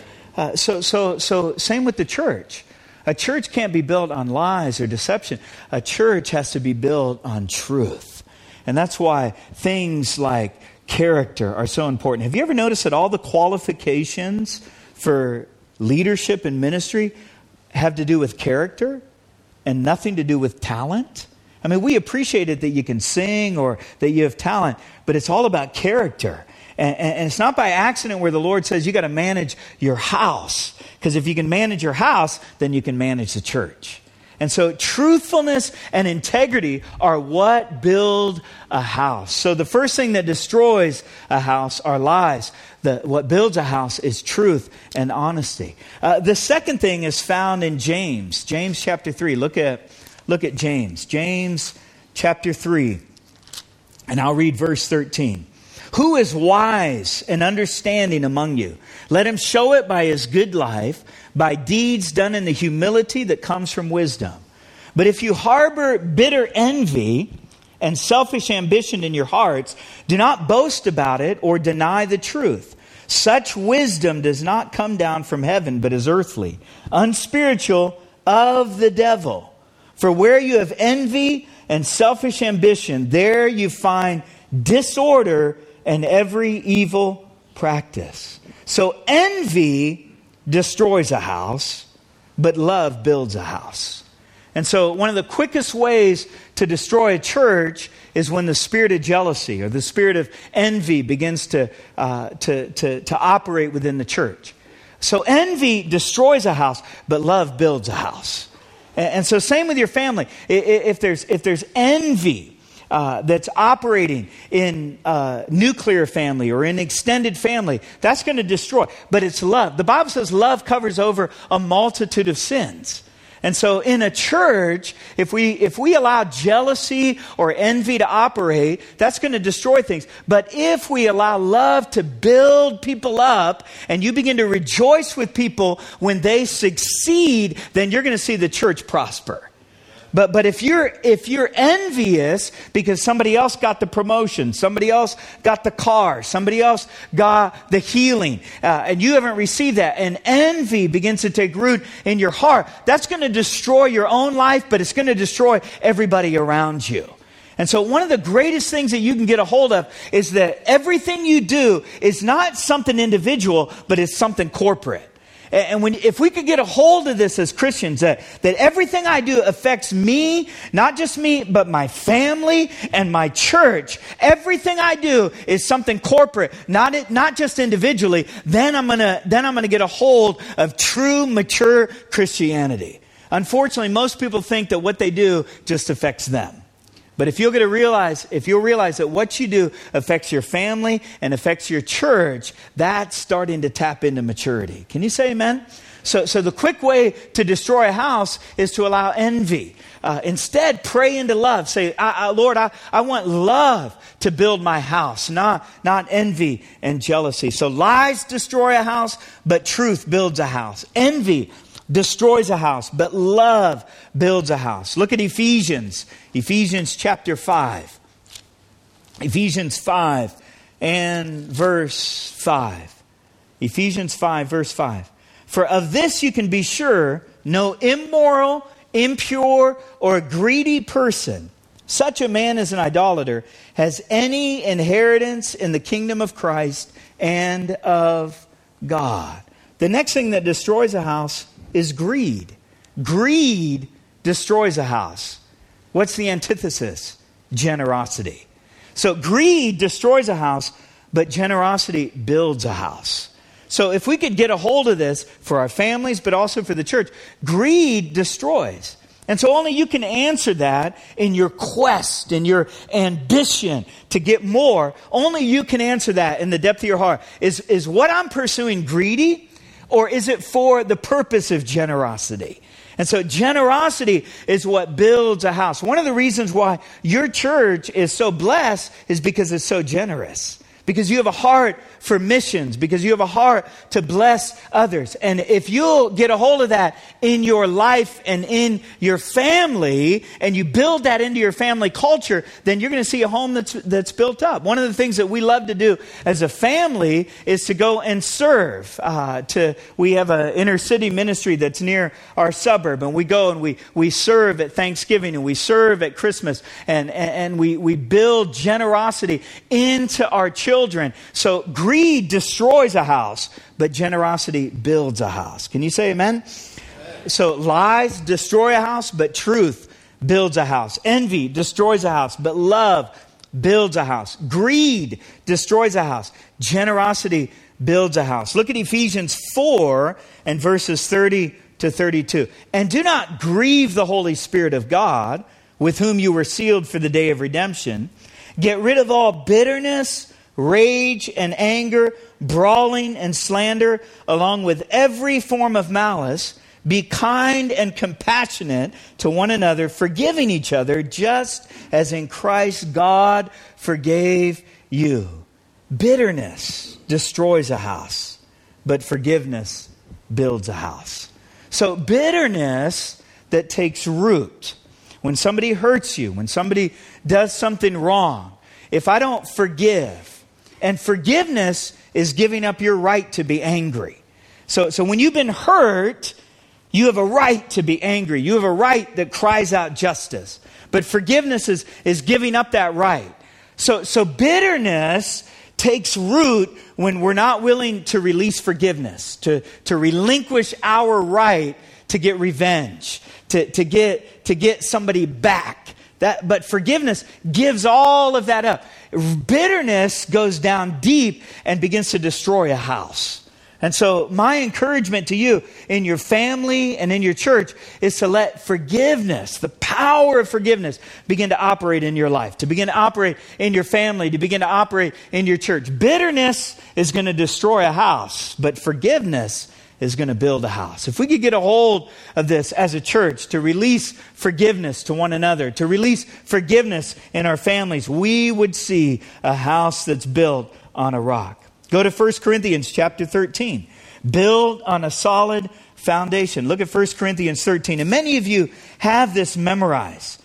So same with the church. A church can't be built on lies or deception. A church has to be built on truth. And that's why things like character are so important. Have you ever noticed that all the qualifications for leadership and ministry have to do with character and nothing to do with talent? I mean, we appreciate it that you can sing or that you have talent, but it's all about character. And it's not by accident where the Lord says you got to manage your house. Because if you can manage your house, then you can manage the church. And so truthfulness and integrity are what build a house. So the first thing that destroys a house are lies. What builds a house is truth and honesty. The second thing is found in James. James chapter 3. Look at James. James chapter 3. And I'll read verse 13. Who is wise and understanding among you? Let him show it by his good life, by deeds done in the humility that comes from wisdom. But if you harbor bitter envy and selfish ambition in your hearts, do not boast about it or deny the truth. Such wisdom does not come down from heaven, but is earthly, unspiritual, of the devil. For where you have envy and selfish ambition, there you find disorder and every evil practice. So envy destroys a house, but love builds a house. And so one of the quickest ways to destroy a church is when the spirit of jealousy or the spirit of envy begins to operate within the church. So envy destroys a house, but love builds a house. And so same with your family. If there's envy that's operating in nuclear family or in extended family, that's going to destroy. But it's love. The Bible says love covers over a multitude of sins. And so in a church, if we allow jealousy or envy to operate, that's going to destroy things. But if we allow love to build people up and you begin to rejoice with people when they succeed, then you're going to see the church prosper. But if you're envious because somebody else got the promotion, somebody else got the car, somebody else got the healing, and you haven't received that, and envy begins to take root in your heart, that's going to destroy your own life, but it's going to destroy everybody around you. And so one of the greatest things that you can get a hold of is that everything you do is not something individual, but it's something corporate. And if we could get a hold of this as Christians, that everything I do affects me, not just me, but my family and my church. Everything I do is something corporate, not just individually. Then I'm gonna get a hold of true, mature Christianity. Unfortunately, most people think that what they do just affects them. But if you'll realize that what you do affects your family and affects your church, that's starting to tap into maturity. Can you say amen? So the quick way to destroy a house is to allow envy. Instead, pray into love. Say, Lord, I want love to build my house, not envy and jealousy. So lies destroy a house, but truth builds a house. Envy destroys a house, but love builds a house. Look at Ephesians chapter 5. Ephesians 5 and verse 5. Ephesians 5, verse 5. For of this you can be sure, no immoral, impure, or greedy person, such a man as an idolater, has any inheritance in the kingdom of Christ and of God. The next thing that destroys a house is greed. Greed destroys a house. What's the antithesis? Generosity. So greed destroys a house, but generosity builds a house. So if we could get a hold of this for our families, but also for the church, greed destroys. And so only you can answer that in your quest, in your ambition to get more. Only you can answer that in the depth of your heart. Is what I'm pursuing greedy? Or is it for the purpose of generosity? And so generosity is what builds a house. One of the reasons why your church is so blessed is because it's so generous. Because you have a heart for missions. Because you have a heart to bless others. And if you'll get a hold of that in your life and in your family, and you build that into your family culture, then you're going to see a home that's built up. One of the things that we love to do as a family is to go and serve. We have an inner city ministry that's near our suburb. And we go and we serve at Thanksgiving and we serve at Christmas. And we build generosity into our children. So greed destroys a house, but generosity builds a house. Can you say amen? So lies destroy a house, but truth builds a house. Envy destroys a house, but love builds a house. Greed destroys a house. Generosity builds a house. Look at Ephesians 4 and verses 30 to 32. And do not grieve the Holy Spirit of God, with whom you were sealed for the day of redemption. Get rid of all bitterness, rage and anger, brawling and slander, along with every form of malice. Be kind and compassionate to one another, forgiving each other, just as in Christ God forgave you. Bitterness destroys a house, but forgiveness builds a house. So bitterness that takes root, when somebody hurts you, when somebody does something wrong, if I don't forgive, and forgiveness is giving up your right to be angry. So when you've been hurt, you have a right to be angry. You have a right that cries out justice. But forgiveness is giving up that right. So bitterness takes root when we're not willing to release forgiveness, to relinquish our right to get revenge, to get somebody back. But forgiveness gives all of that up. Bitterness goes down deep and begins to destroy a house. And so my encouragement to you in your family and in your church is to let forgiveness, the power of forgiveness, begin to operate in your life, to begin to operate in your family, to begin to operate in your church. Bitterness is going to destroy a house, but forgiveness is going to build a house. If we could get a hold of this as a church, to release forgiveness to one another, to release forgiveness in our families, we would see a house that's built on a rock. Go to 1 Corinthians chapter 13. Build on a solid foundation. Look at 1 Corinthians 13. And many of you have this memorized.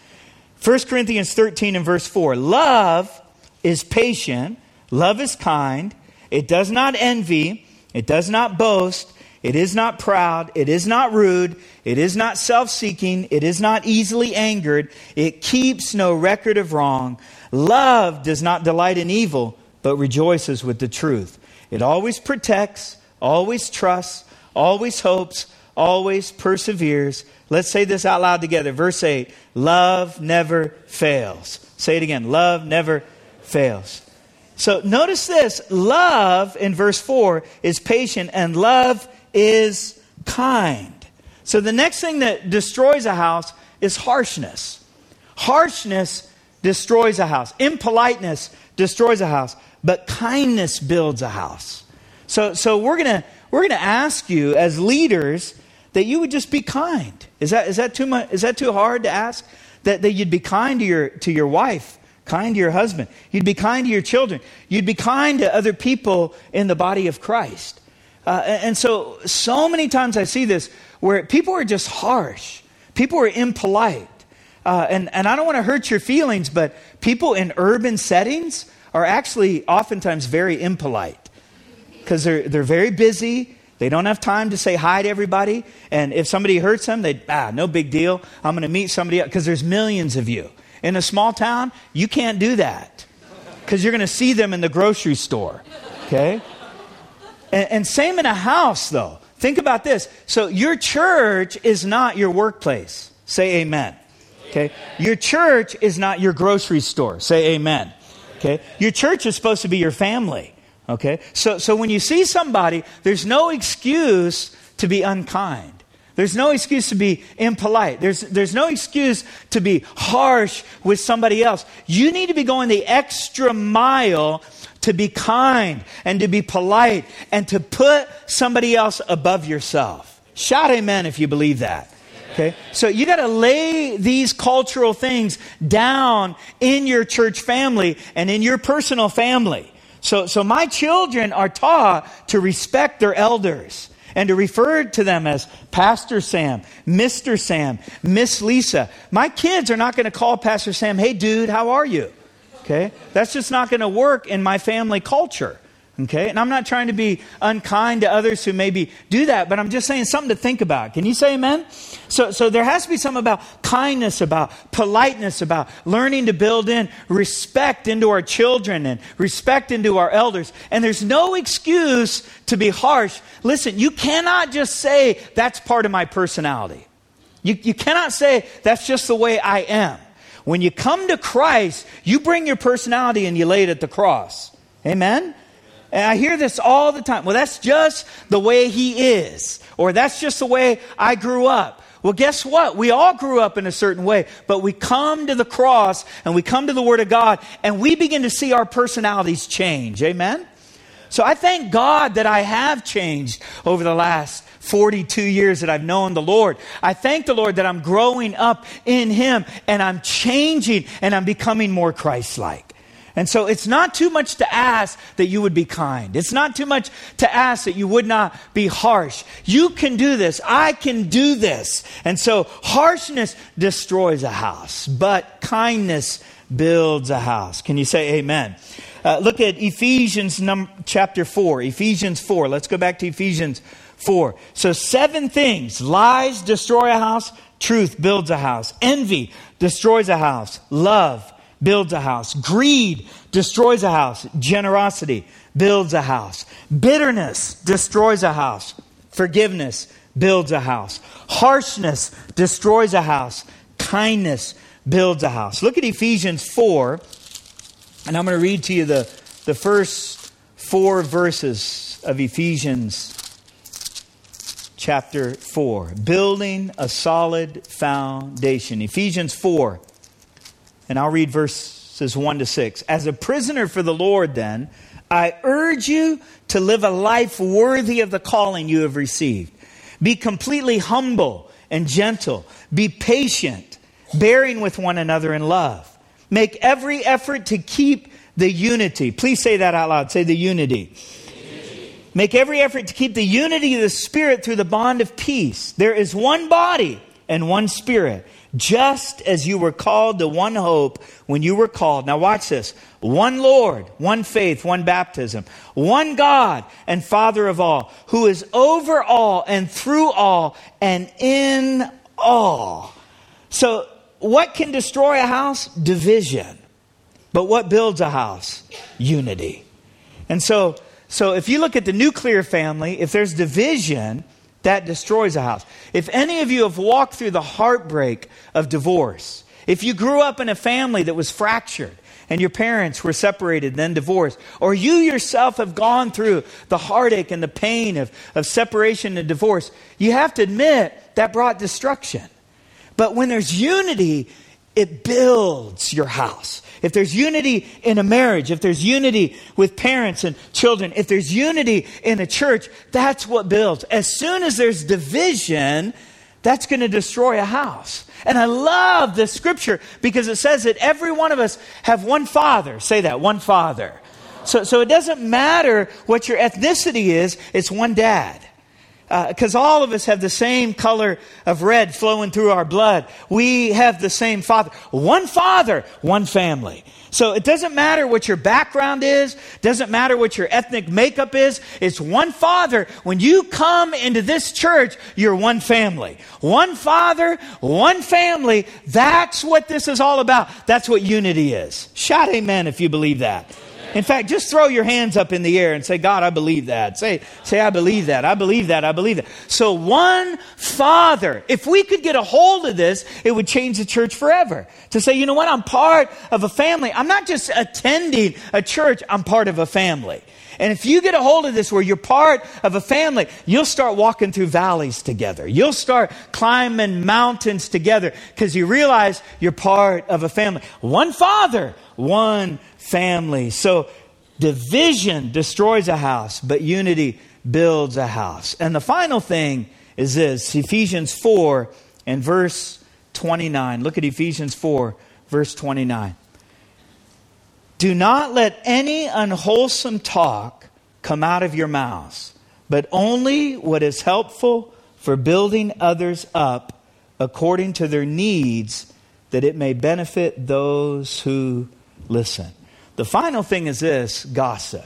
1 Corinthians 13 and verse 4. Love is patient. Love is kind. It does not envy. It does not boast. It is not proud. It is not rude. It is not self-seeking. It is not easily angered. It keeps no record of wrong. Love does not delight in evil, but rejoices with the truth. It always protects, always trusts, always hopes, always perseveres. Let's say this out loud together. Verse 8, love never fails. Say it again, love never fails. So notice this, love in verse 4 is patient and love is kind. So the next thing that destroys a house is harshness. Harshness destroys a house. Impoliteness destroys a house. But kindness builds a house. So we're gonna ask you as leaders that you would just be kind. Is that too much? Is that too hard to ask? That you'd be kind to your wife, kind to your husband. You'd be kind to your children. You'd be kind to other people in the body of Christ. And so many times I see this where people are just harsh. People are impolite. And I don't want to hurt your feelings, but people in urban settings are actually oftentimes very impolite because they're very busy. They don't have time to say hi to everybody. And if somebody hurts them, no big deal. I'm going to meet somebody else because there's millions of you. In a small town, you can't do that because you're going to see them in the grocery store. Okay? And same in a house, though. Think about this. So your church is not your workplace. Say amen. Okay? Your church is not your grocery store. Say amen. Okay? Your church is supposed to be your family. Okay? So when you see somebody, there's no excuse to be unkind. There's no excuse to be impolite. There's no excuse to be harsh with somebody else. You need to be going the extra mile to be kind and to be polite and to put somebody else above yourself. Shout amen if you believe that. Okay, so you got to lay these cultural things down in your church family and in your personal family. So my children are taught to respect their elders and to refer to them as Pastor Sam, Mr. Sam, Miss Lisa. My kids are not going to call Pastor Sam, hey dude, how are you? Okay, that's just not going to work in my family culture. Okay, and I'm not trying to be unkind to others who maybe do that, but I'm just saying something to think about. Can you say amen? So there has to be something about kindness, about politeness, about learning to build in respect into our children and respect into our elders. And there's no excuse to be harsh. Listen, you cannot just say that's part of my personality. You cannot say that's just the way I am. When you come to Christ, you bring your personality and you lay it at the cross. Amen? And I hear this all the time. Well, that's just the way he is. Or that's just the way I grew up. Well, guess what? We all grew up in a certain way. But we come to the cross and we come to the Word of God and we begin to see our personalities change. Amen? So I thank God that I have changed over the last 42 years that I've known the Lord. I thank the Lord that I'm growing up in Him and I'm changing and I'm becoming more Christ-like. And so it's not too much to ask that you would be kind. It's not too much to ask that you would not be harsh. You can do this. I can do this. And so harshness destroys a house, but kindness builds a house. Can you say amen? Look at Ephesians chapter 4. Ephesians 4. Let's go back to Ephesians 4. So 7 things. Lies destroy a house. Truth builds a house. Envy destroys a house. Love builds a house. Greed destroys a house. Generosity builds a house. Bitterness destroys a house. Forgiveness builds a house. Harshness destroys a house. Kindness builds a house. Look at Ephesians 4, and I'm going to read to you the first 4 verses of Ephesians chapter 4. Building a solid foundation. Ephesians 4. And I'll read verses 1 to 6. As a prisoner for the Lord, then, I urge you to live a life worthy of the calling you have received. Be completely humble and gentle. Be patient, bearing with one another in love. Make every effort to keep the unity. Please say that out loud. Say the unity. Make every effort to keep the unity of the Spirit through the bond of peace. There is one body and one Spirit, just as you were called to one hope when you were called. Now watch this. One Lord, one faith, one baptism, one God and Father of all, who is over all and through all and in all. So what can destroy a house? Division. But what builds a house? Unity. And so if you look at the nuclear family, if there's division, that destroys a house. If any of you have walked through the heartbreak of divorce, if you grew up in a family that was fractured and your parents were separated, then divorced, or you yourself have gone through the heartache and the pain of separation and divorce, you have to admit that brought destruction. But when there's unity, it builds your house. If there's unity in a marriage, if there's unity with parents and children, if there's unity in a church, that's what builds. As soon as there's division, that's going to destroy a house. And I love this scripture because it says that every one of us have one Father. Say that, one Father. So it doesn't matter what your ethnicity is, it's one Dad. Because all of us have the same color of red flowing through our blood. We have the same Father. One Father, one family. So it doesn't matter what your background is. Doesn't matter what your ethnic makeup is. It's one Father. When you come into this church, you're one family. One Father, one family. That's what this is all about. That's what unity is. Shout amen if you believe that. In fact, just throw your hands up in the air and say, God, I believe that. Say, I believe that. I believe that. I believe that. So one Father. If we could get a hold of this, it would change the church forever. To say, you know what? I'm part of a family. I'm not just attending a church. I'm part of a family. And if you get a hold of this where you're part of a family, you'll start walking through valleys together. You'll start climbing mountains together because you realize you're part of a family. One Father, one family. So division destroys a house, but unity builds a house. And the final thing is this, Ephesians 4 and verse 29. Look at Ephesians 4, verse 29. Do not let any unwholesome talk come out of your mouths, but only what is helpful for building others up according to their needs, that it may benefit those who listen. The final thing is this, gossip.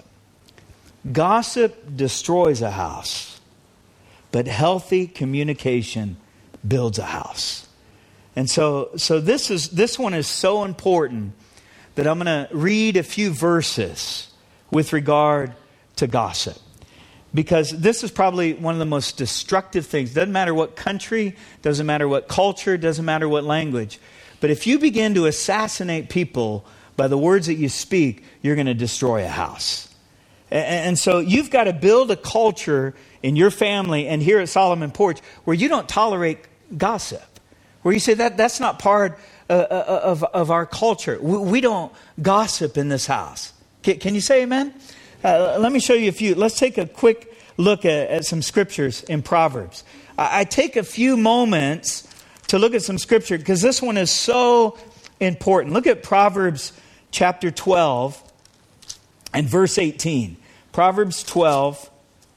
Gossip destroys a house, but healthy communication builds a house. And so this one is so important that I'm going to read a few verses with regard to gossip. Because this is probably one of the most destructive things. Doesn't matter what country, doesn't matter what culture, doesn't matter what language. But if you begin to assassinate people by the words that you speak, you're going to destroy a house. And so you've got to build a culture in your family and here at Solomon Porch where you don't tolerate gossip. Where you say that's not part of our culture. We don't gossip in this house. Can you say amen? Let me show you a few. Let's take a quick look at some scriptures in Proverbs. I take a few moments to look at some scripture because this one is so important. Look at Proverbs chapter 12 and verse 18. Proverbs 12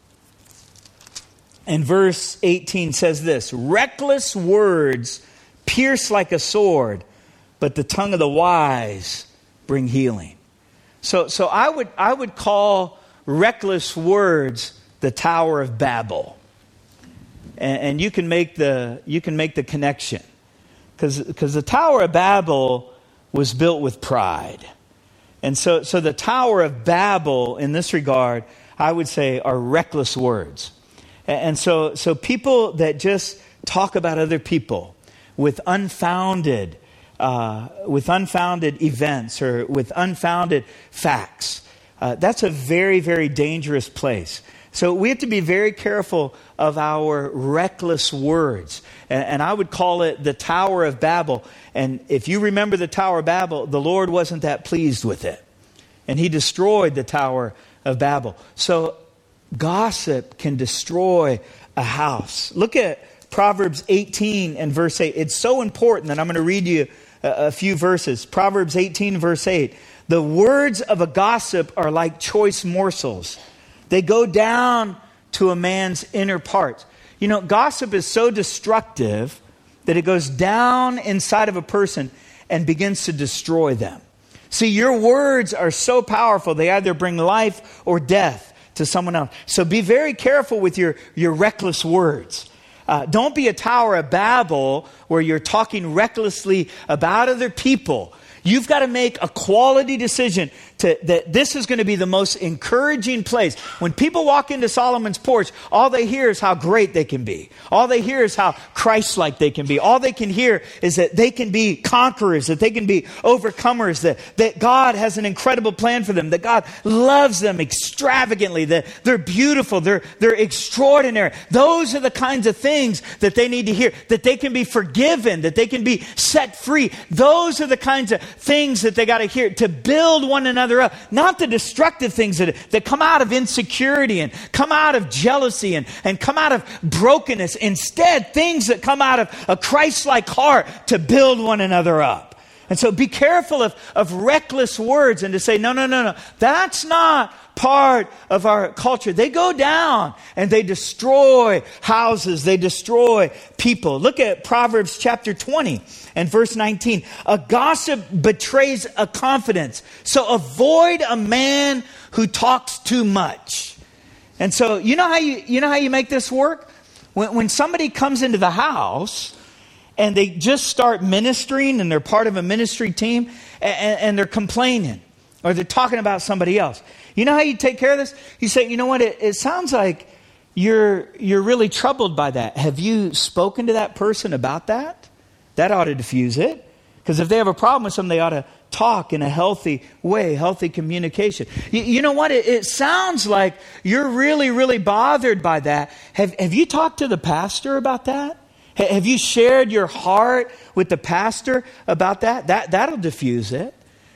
and verse 18 says this, reckless words pierce like a sword, but the tongue of the wise bring healing. So I would call reckless words the Tower of Babel. And you can make the connection. Because the Tower of Babel was built with pride. And so the Tower of Babel in this regard, I would say, are reckless words. And so people that just talk about other people with unfounded events or with unfounded facts, that's a very, very dangerous place. So we have to be very careful of our reckless words. And I would call it the Tower of Babel. And if you remember the Tower of Babel, the Lord wasn't that pleased with it. And He destroyed the Tower of Babel. So gossip can destroy a house. Look at Proverbs 18 and verse 8. It's so important that I'm going to read you a few verses. Proverbs 18 verse 8. The words of a gossip are like choice morsels. They go down to a man's inner parts. You know, gossip is so destructive that it goes down inside of a person and begins to destroy them. See, your words are so powerful, they either bring life or death to someone else. So be very careful with your reckless words. Don't be a Tower of Babel where you're talking recklessly about other people. You've got to make a quality decision that this is going to be the most encouraging place. When people walk into Solomon's porch, all they hear is how great they can be. All they hear is how Christ-like they can be. All they can hear is that they can be conquerors, that they can be overcomers, that God has an incredible plan for them, that God loves them extravagantly, that they're beautiful, they're extraordinary. Those are the kinds of things that they need to hear, that they can be forgiven, that they can be set free. Those are the kinds of things that they got to hear to build one another up, not the destructive things that come out of insecurity and come out of jealousy and come out of brokenness. Instead, things that come out of a Christ-like heart to build one another up. And so be careful of reckless words and to say, no. That's not part of our culture. They go down and they destroy houses. They destroy people. Look at Proverbs chapter 20 and verse 19. A gossip betrays a confidence. So avoid a man who talks too much. And so you know how you make this work? When somebody comes into the house and they just start ministering and they're part of a ministry team and they're complaining or they're talking about somebody else. You know how you take care of this? You say, you know what, it sounds like you're really troubled by that. Have you spoken to that person about that? That ought to diffuse it. Because if they have a problem with something, they ought to talk in a healthy way, healthy communication. You know what? It sounds like you're really, really bothered by that. Have you talked to the pastor about that? Have you shared your heart with the pastor about that? That'll diffuse it.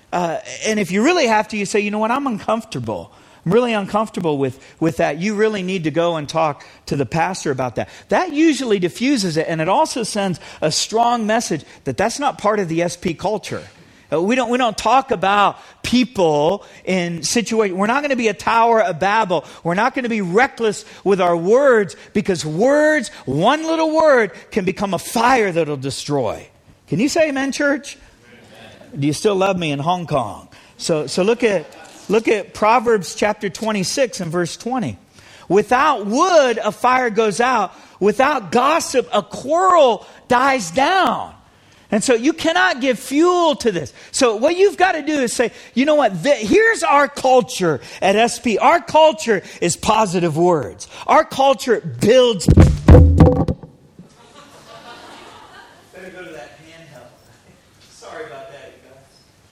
And if you really have to, you say, you know what, I'm uncomfortable. I'm really uncomfortable with that. You really need to go and talk to the pastor about that. That usually diffuses it. And it also sends a strong message that that's not part of the SP culture. We don't talk about people in situations. We're not going to be a Tower of Babel. We're not going to be reckless with our words, because words, one little word, can become a fire that'll destroy. Can you say amen, church? Amen. Do you still love me in Hong Kong? So look at Proverbs chapter 26 and verse 20. Without wood, a fire goes out. Without gossip, a quarrel dies down. And so you cannot give fuel to this. So what you've got to do is say, you know what, here's our culture at SP. Our culture is positive words. Our culture builds. Better go to that handheld. Sorry about that, you guys.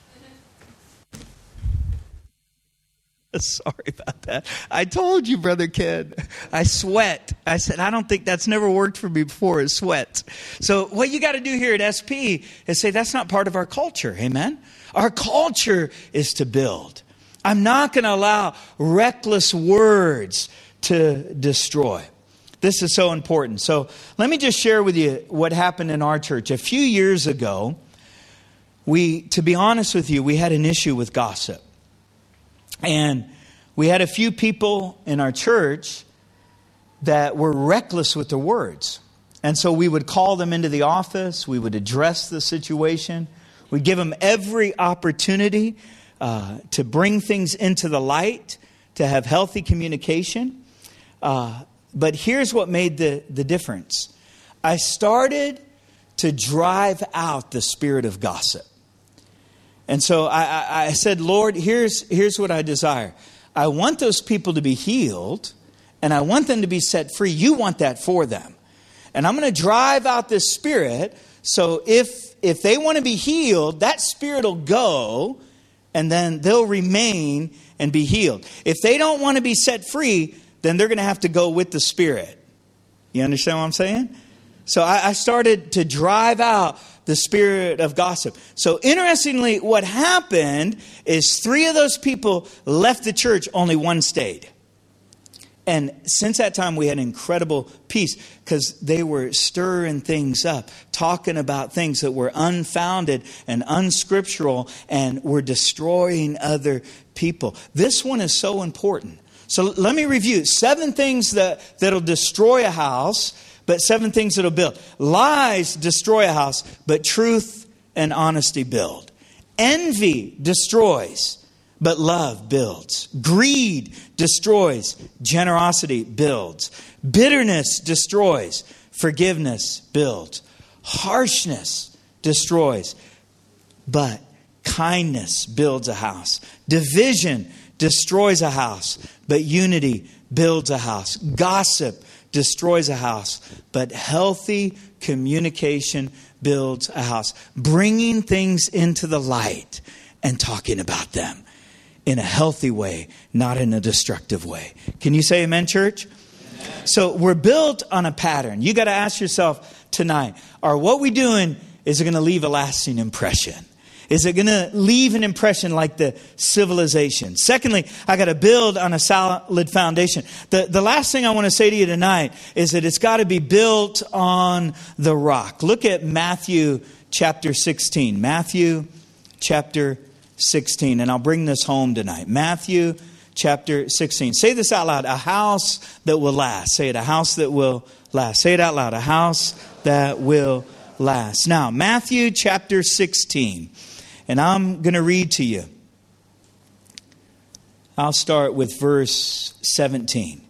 Sorry about that. I told you, Brother Ken. I sweat. I said, I don't think that's never worked for me before, is sweat. So what you got to do here at SP is say, that's not part of our culture. Amen? Our culture is to build. I'm not going to allow reckless words to destroy. This is so important. So let me just share with you what happened in our church. A few years ago, to be honest with you, we had an issue with gossip. And we had a few people in our church that were reckless with their words. And so we would call them into the office. We would address the situation. We'd give them every opportunity to bring things into the light, to have healthy communication. But here's what made the difference. I started to drive out the spirit of gossip. And so I said, Lord, here's what I desire. I want those people to be healed, and I want them to be set free. You want that for them. And I'm going to drive out this spirit, so if they want to be healed, that spirit will go, and then they'll remain and be healed. If they don't want to be set free, then they're going to have to go with the Spirit. You understand what I'm saying? So I started to drive out the spirit of gossip. So interestingly, what happened is 3 of those people left the church, only 1 stayed. And since that time, we had incredible peace because they were stirring things up, talking about things that were unfounded and unscriptural and were destroying other people. This one is so important. So let me review 7 things that'll destroy a house, but 7 things that'll build. Lies destroy a house, but truth and honesty build. Envy destroys, but love builds. Greed destroys, generosity builds. Bitterness destroys, forgiveness builds. Harshness destroys, but kindness builds a house. Division destroys a house, but unity builds a house. Gossip destroys a house, but healthy communication builds a house. Bringing things into the light and talking about them in a healthy way, not in a destructive way. Can you say amen, church? Amen. So we're built on a pattern. You got to ask yourself tonight, are what we're doing, is it going to leave a lasting impression? Is it going to leave an impression like the civilization? Secondly, I got to build on a solid foundation. The last thing I want to say to you tonight is that it's got to be built on the rock. Look at Matthew chapter 16. Matthew chapter 16. And I'll bring this home tonight. Matthew chapter 16. Say this out loud. A house that will last. Say it. A house that will last. Say it out loud. A house that will last. Now, Matthew chapter 16. And I'm going to read to you. I'll start with verse 17.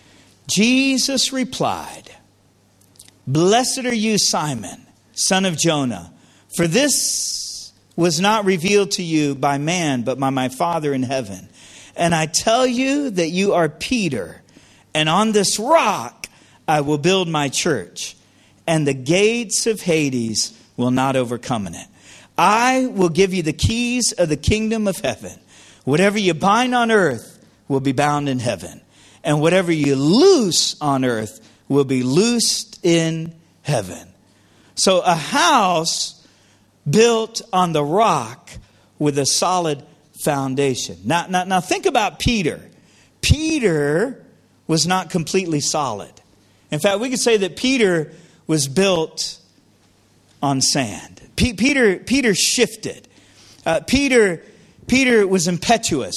Jesus replied, "Blessed are you, Simon, son of Jonah, for this was not revealed to you by man, but by my Father in heaven. And I tell you that you are Peter, and on this rock I will build my church, and the gates of Hades will not overcome it. I will give you the keys of the kingdom of heaven. Whatever you bind on earth will be bound in heaven, and whatever you loose on earth will be loosed in heaven." So a house built on the rock with a solid foundation. Now think about Peter. Peter was not completely solid. In fact, we could say that Peter was built on sand. Peter shifted. Peter was impetuous.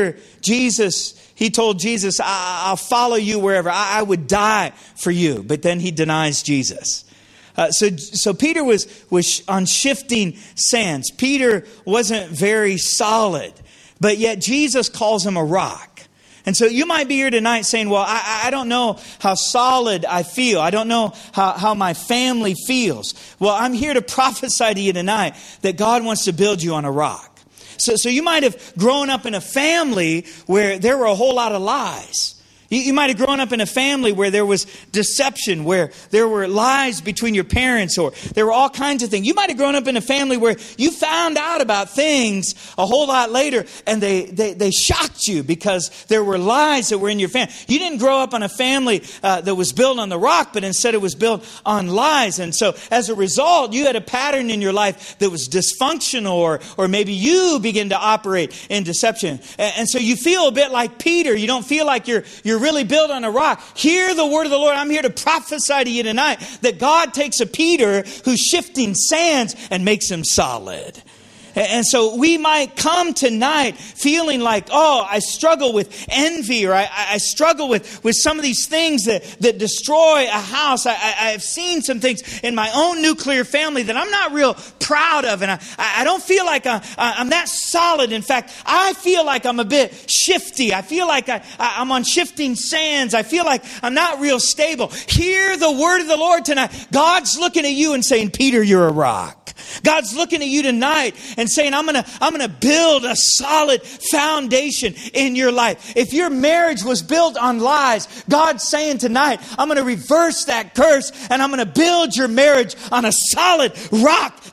He told Jesus, "I'll follow you wherever. I would die for you." But then he denies Jesus. So Peter was on shifting sands. Peter wasn't very solid, but yet Jesus calls him a rock. And so you might be here tonight saying, "Well, I don't know how solid I feel. I don't know how my family feels." Well, I'm here to prophesy to you tonight that God wants to build you on a rock. So you might have grown up in a family where there were a whole lot of lies. You might have grown up in a family where there was deception, where there were lies between your parents, or there were all kinds of things. You might have grown up in a family where you found out about things a whole lot later, and they shocked you because there were lies that were in your family. You didn't grow up in a family that was built on the rock, but instead it was built on lies. And so as a result, you had a pattern in your life that was dysfunctional, or maybe you begin to operate in deception. And so you feel a bit like Peter. You don't feel like you're really built on a rock. Hear the word of the Lord. I'm here to prophesy to you tonight that God takes a Peter who's shifting sands and makes him solid. And so we might come tonight feeling like, oh, I struggle with envy, or I struggle with some of these things that destroy a house. I have seen some things in my own nuclear family that I'm not real proud of. And I don't feel like I'm that solid. In fact, I feel like I'm a bit shifty. I feel like I'm on shifting sands. I feel like I'm not real stable. Hear the word of the Lord tonight. God's looking at you and saying, "Peter, you're a rock." God's looking at you tonight and saying, I'm gonna build a solid foundation in your life. If your marriage was built on lies, God's saying tonight, I'm going to reverse that curse, and I'm going to build your marriage on a solid rock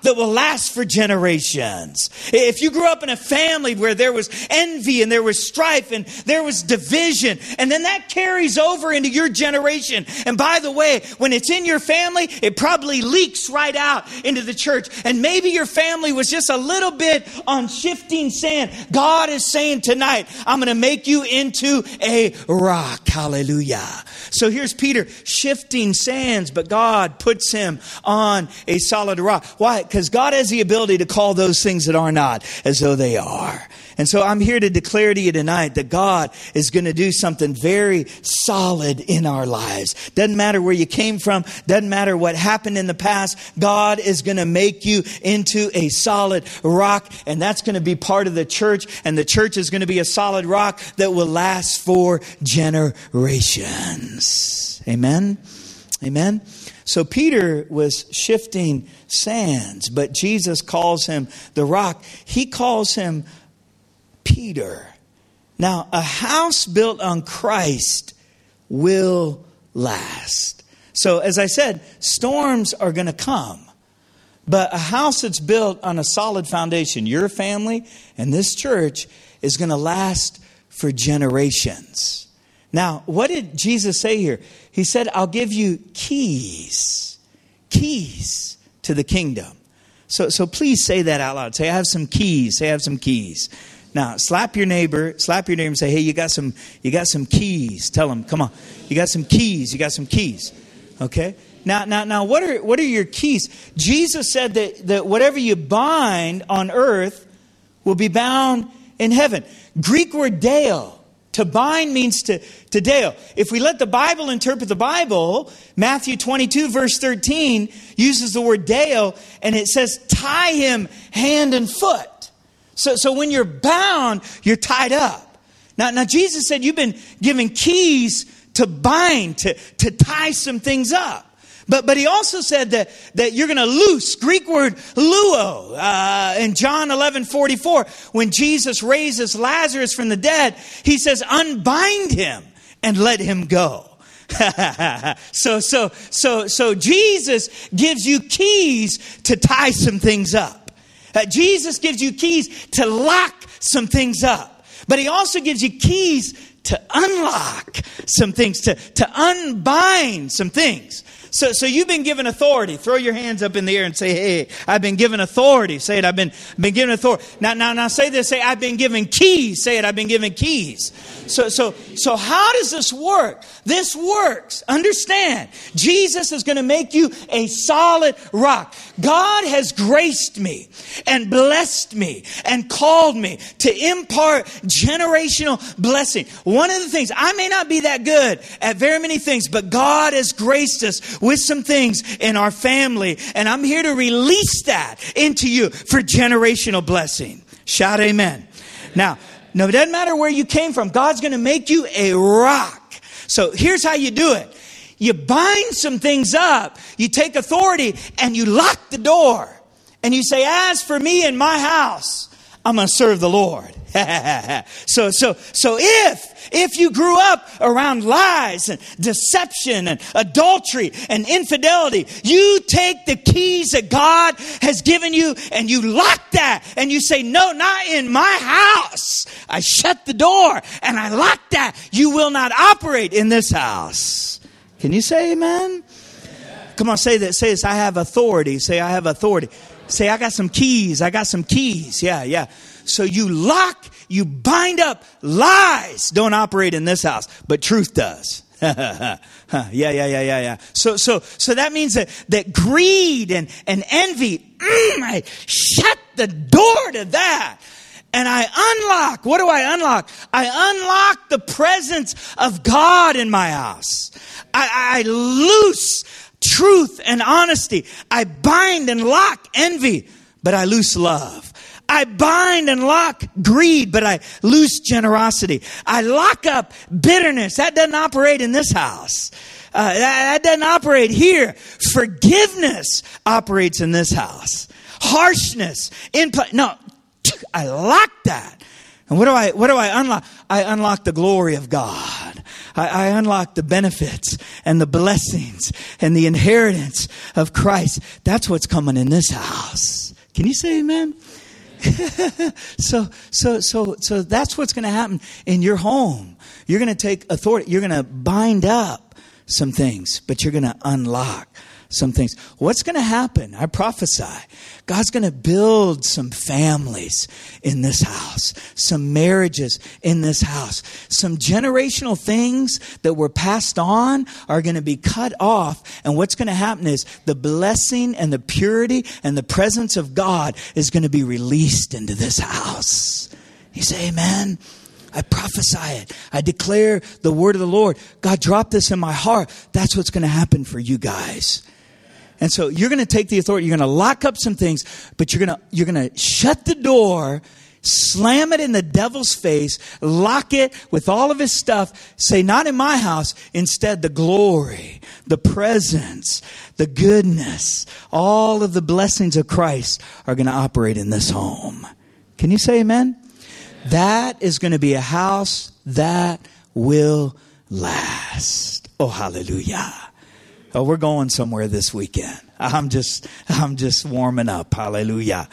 that will last for generations. If you grew up in a family where there was envy and there was strife and there was division, and then that carries over into your generation. And by the way, when it's in your family, it probably leaks right out into the church. And maybe your family was just a little bit on shifting sand. God is saying tonight, I'm going to make you into a rock. Hallelujah. So here's Peter shifting sands, but God puts him on a solid rock. Why? Because God has the ability to call those things that are not as though they are. And so I'm here to declare to you tonight that God is going to do something very solid in our lives. Doesn't matter where you came from. Doesn't matter what happened in the past. God is going to make you into a solid rock. And that's going to be part of the church. And the church is going to be a solid rock that will last for generations. Amen. Amen. So Peter was shifting sands, but Jesus calls him the rock. He calls him Peter. Now, a house built on Christ will last. So, as I said, storms are going to come. But a house that's built on a solid foundation, your family and this church, is going to last for generations. Now, what did Jesus say here? He said, I'll give you keys. Keys to the kingdom. So please say that out loud. Say, I have some keys. Say, I have some keys. Now, slap your neighbor and say, hey, you got some keys. Tell them, come on, you got some keys. You got some keys. Okay? Now, what are your keys? Jesus said that whatever you bind on earth will be bound in heaven. Greek word deo. To bind means to deo. If we let the Bible interpret the Bible, Matthew 22 verse 13 uses the word deo, and it says tie him hand and foot. So when you're bound, you're tied up. Now Jesus said you've been given keys to bind, to tie some things up. But he also said that you're going to loose, Greek word luo, in John 11:44, when Jesus raises Lazarus from the dead, he says, unbind him and let him go. So Jesus gives you keys to tie some things up. Jesus gives you keys to lock some things up. But he also gives you keys to unlock some things, to unbind some things. So you've been given authority. Throw your hands up in the air and say, hey, I've been given authority. Say it, I've been given authority. Now say this, say, I've been given keys. Say it, I've been given keys. So how does this work? This works. Understand, Jesus is going to make you a solid rock. God has graced me and blessed me and called me to impart generational blessing. One of the things, I may not be that good at very many things, but God has graced us with some things in our family. And I'm here to release that into you for generational blessing. Shout amen. Now, no, it doesn't matter where you came from. God's going to make you a rock. So here's how you do it. You bind some things up. You take authority and you lock the door. And you say, as for me and my house, I'm going to serve the Lord. So if you grew up around lies and deception and adultery and infidelity, you take the keys that God has given you and you lock that and you say, no, not in my house. I shut the door and I lock that. You will not operate in this house. Can you say amen? Come on, say that. Say this. I have authority. Say, I have authority. Say, I got some keys. I got some keys. Yeah. So you lock, you bind up lies. Don't operate in this house, but truth does. Yeah. So that means that greed and envy, I shut the door to that. And I unlock. What do I unlock? I unlock the presence of God in my house. I loose truth and honesty. I bind and lock envy, but I loose love. I bind and lock greed, but I loose generosity. I lock up bitterness. That doesn't operate in this house. That doesn't operate here. Forgiveness operates in this house. Harshness. No, I lock that. And what do I unlock? I unlock the glory of God. I unlock the benefits and the blessings and the inheritance of Christ. That's what's coming in this house. Can you say amen? So that's what's going to happen in your home. You're going to take authority. You're going to bind up some things, but you're going to unlock some things. What's going to happen? I prophesy. God's going to build some families in this house, some marriages in this house, some generational things that were passed on are going to be cut off. And what's going to happen is the blessing and the purity and the presence of God is going to be released into this house. You say amen? I prophesy it. I declare the word of the Lord. God dropped this in my heart. That's what's going to happen for you guys. And so you're going to take the authority. You're going to lock up some things, but you're going to shut the door, slam it in the devil's face, lock it with all of his stuff. Say, not in my house. Instead, the glory, the presence, the goodness, all of the blessings of Christ are going to operate in this home. Can you say amen? That is going to be a house that will last. Oh, hallelujah. Oh, we're going somewhere this weekend. I'm just warming up. Hallelujah.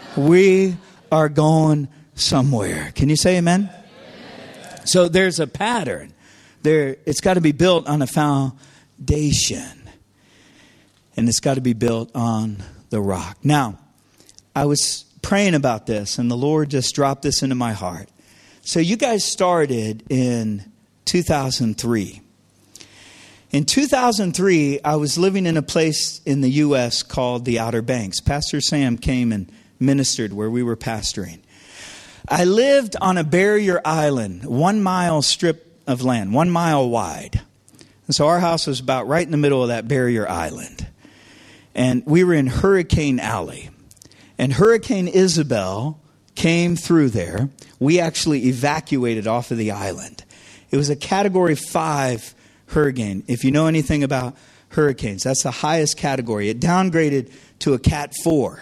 We are going somewhere. Can you say amen? So there's a pattern. It's got to be built on a foundation. And it's got to be built on the rock. Now, I was praying about this, and the Lord just dropped this into my heart. So you guys started in 2003. In 2003, I was living in a place in the U.S. called the Outer Banks. Pastor Sam came and ministered where we were pastoring. I lived on a barrier island, 1 mile strip of land, 1 mile wide. And so our house was about right in the middle of that barrier island. And we were in Hurricane Alley. And Hurricane Isabel came through there. We actually evacuated off of the island. It was a Category 5 hurricane. If you know anything about hurricanes, that's the highest category. It downgraded to a Cat 4.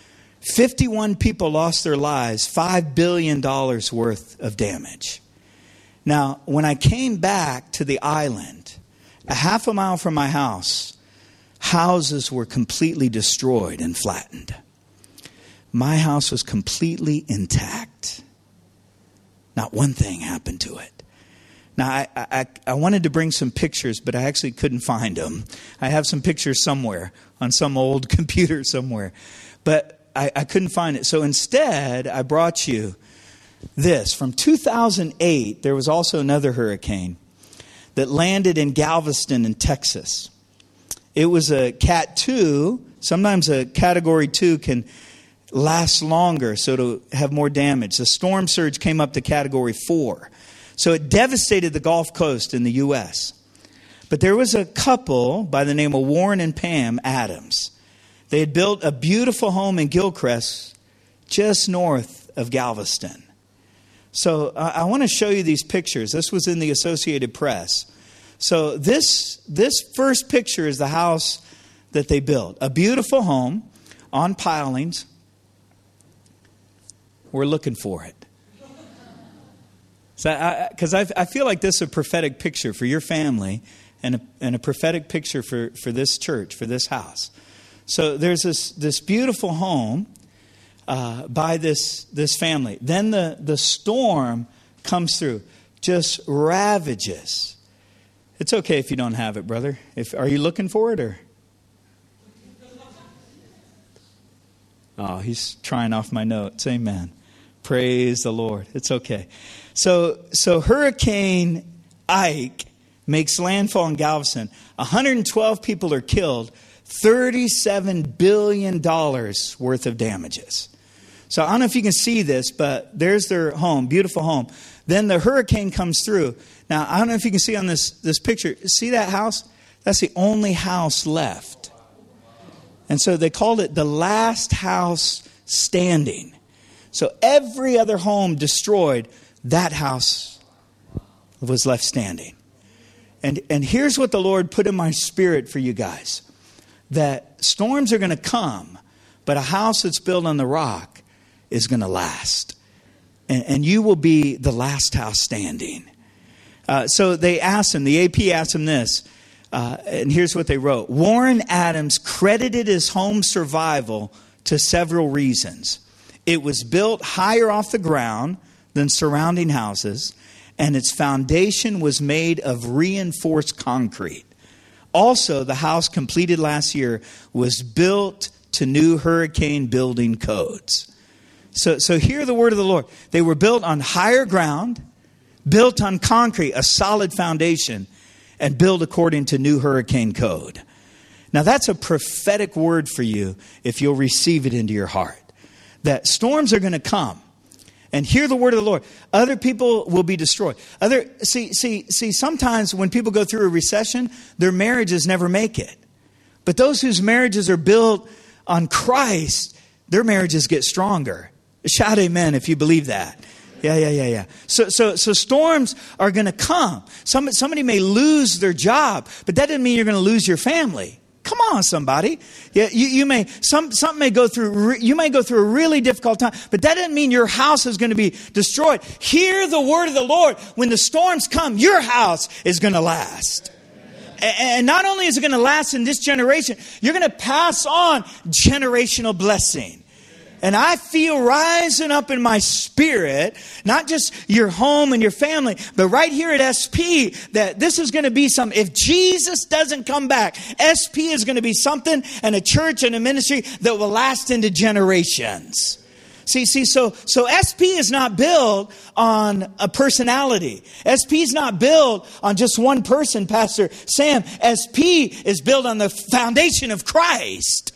51 people lost their lives, $5 billion worth of damage. Now, when I came back to the island, a half a mile from my house, houses were completely destroyed and flattened. My house was completely intact. Not one thing happened to it. Now, I wanted to bring some pictures, but I actually couldn't find them. I have some pictures somewhere on some old computer somewhere, but I couldn't find it. So instead, I brought you this. From 2008, there was also another hurricane that landed in Galveston in Texas. It was a Cat 2. Sometimes a Category 2 can last longer, so to have more damage. The storm surge came up to Category 4. So it devastated the Gulf Coast in the U.S. But there was a couple by the name of Warren and Pam Adams. They had built a beautiful home in Gilcrest, just north of Galveston. So I want to show you these pictures. This was in the Associated Press. So this first picture is the house that they built. A beautiful home on pilings. We're looking for it. Because I feel like this is a prophetic picture for your family and a prophetic picture for this church, for this house. So there's this beautiful home by this family. Then the storm comes through, just ravages. It's okay if you don't have it, brother. Are you looking for it or? Oh, he's trying off my notes. Amen. Praise the Lord. It's okay. So Hurricane Ike makes landfall in Galveston. 112 people are killed. $37 billion worth of damages. So I don't know if you can see this, but there's their home, beautiful home. Then the hurricane comes through. Now, I don't know if you can see on this picture. See that house? That's the only house left. And so they called it the last house standing. So every other home destroyed, that house was left standing. And here's what the Lord put in my spirit for you guys. That storms are going to come, but a house that's built on the rock is going to last. And you will be the last house standing. So they asked him, the AP asked him this, and here's what they wrote. Warren Adams credited his home's survival to several reasons. It was built higher off the ground than surrounding houses, and its foundation was made of reinforced concrete. Also, the house completed last year was built to new hurricane building codes. So hear the word of the Lord. They were built on higher ground, built on concrete, a solid foundation, and built according to new hurricane code. Now that's a prophetic word for you if you'll receive it into your heart. That storms are going to come. And hear the word of the Lord. Other people will be destroyed. See, sometimes when people go through a recession, their marriages never make it. But those whose marriages are built on Christ, their marriages get stronger. Shout amen if you believe that. Yeah. So storms are going to come. Somebody may lose their job, but that doesn't mean you're going to lose your family. Come on, somebody. Yeah, you may go through a really difficult time, but that doesn't mean your house is going to be destroyed. Hear the word of the Lord. When the storms come, your house is going to last. And not only is it going to last in this generation, you're going to pass on generational blessing. And I feel rising up in my spirit, not just your home and your family, but right here at SP, that this is going to be something. If Jesus doesn't come back, SP is going to be something, and a church and a ministry that will last into generations. See, so SP is not built on a personality. SP is not built on just one person, Pastor Sam. SP is built on the foundation of Christ.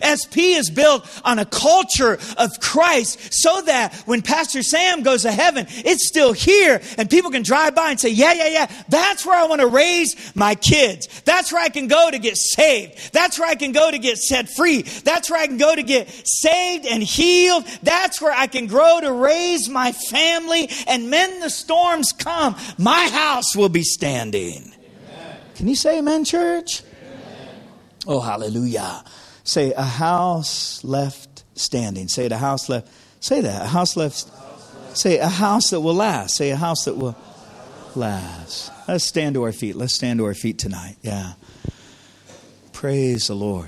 SP is built on a culture of Christ so that when Pastor Sam goes to heaven, it's still here and people can drive by and say, yeah, that's where I want to raise my kids. That's where I can go to get saved. That's where I can go to get set free. That's where I can go to get saved and healed. That's where I can grow to raise my family. And when the storms come, my house will be standing. Amen. Can you say amen, church? Amen. Oh, hallelujah. Say, a house left standing. Say it, a house left. Say that, a house left. Say, a house that will last. Say, a house that will last. Let's stand to our feet. Let's stand to our feet tonight. Yeah. Praise the Lord.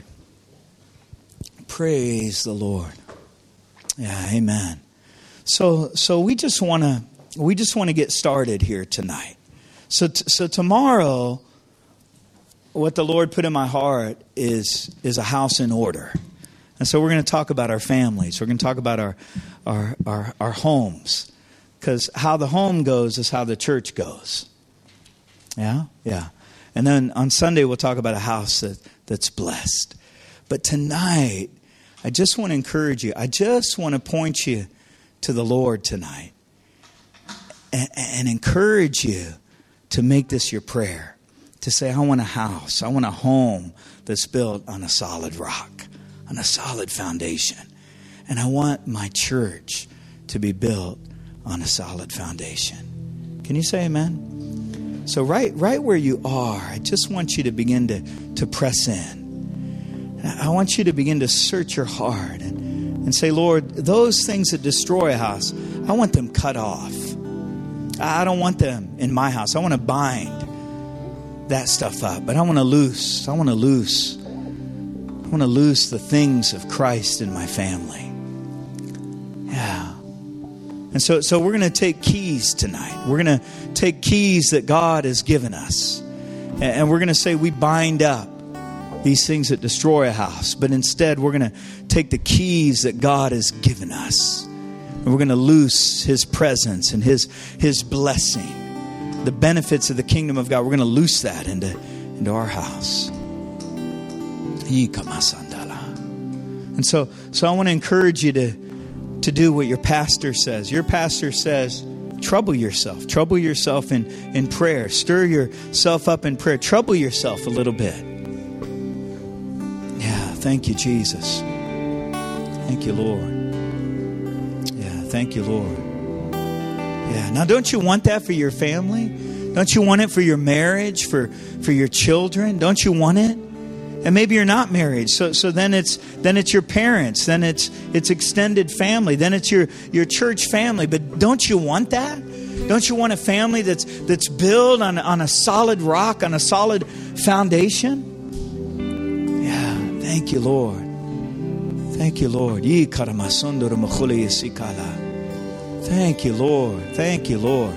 Praise the Lord. Yeah, amen. So we just want to get started here tonight. So tomorrow, what the Lord put in my heart is a house in order. And so we're going to talk about our families. We're going to talk about our homes. Because how the home goes is how the church goes. Yeah. And then on Sunday we'll talk about a house that's blessed. But tonight, I just want to encourage you. I just want to point you to the Lord tonight. And encourage you to make this your prayer. To say, I want a house, I want a home that's built on a solid rock, on a solid foundation. And I want my church to be built on a solid foundation. Can you say amen? So right where you are, I just want you to begin to press in. I want you to begin to search your heart and say, Lord, those things that destroy a house, I want them cut off. I don't want them in my house. I want to bind that stuff up, but I want to loose the things of Christ in my family. Yeah. And so we're going to take keys tonight. We're going to take keys that God has given us. And we're going to say we bind up these things that destroy a house. But instead, we're going to take the keys that God has given us. And we're going to loose His presence and His blessing. The benefits of the kingdom of God. We're going to loose that into our house. And so I want to encourage you to do what your pastor says. Your pastor says, trouble yourself in prayer. Stir yourself up in prayer. Trouble yourself a little bit. Yeah, thank you, Jesus. Thank you, Lord. Yeah, thank you, Lord. Yeah. Now, don't you want that for your family? Don't you want it for your marriage, for your children? Don't you want it? And maybe you're not married, so then it's your parents, then it's extended family, then it's your church family. But don't you want that? Don't you want a family that's built on a solid rock, on a solid foundation? Yeah, thank you, Lord. Thank you, Lord. Thank you, Lord. Thank you, Lord.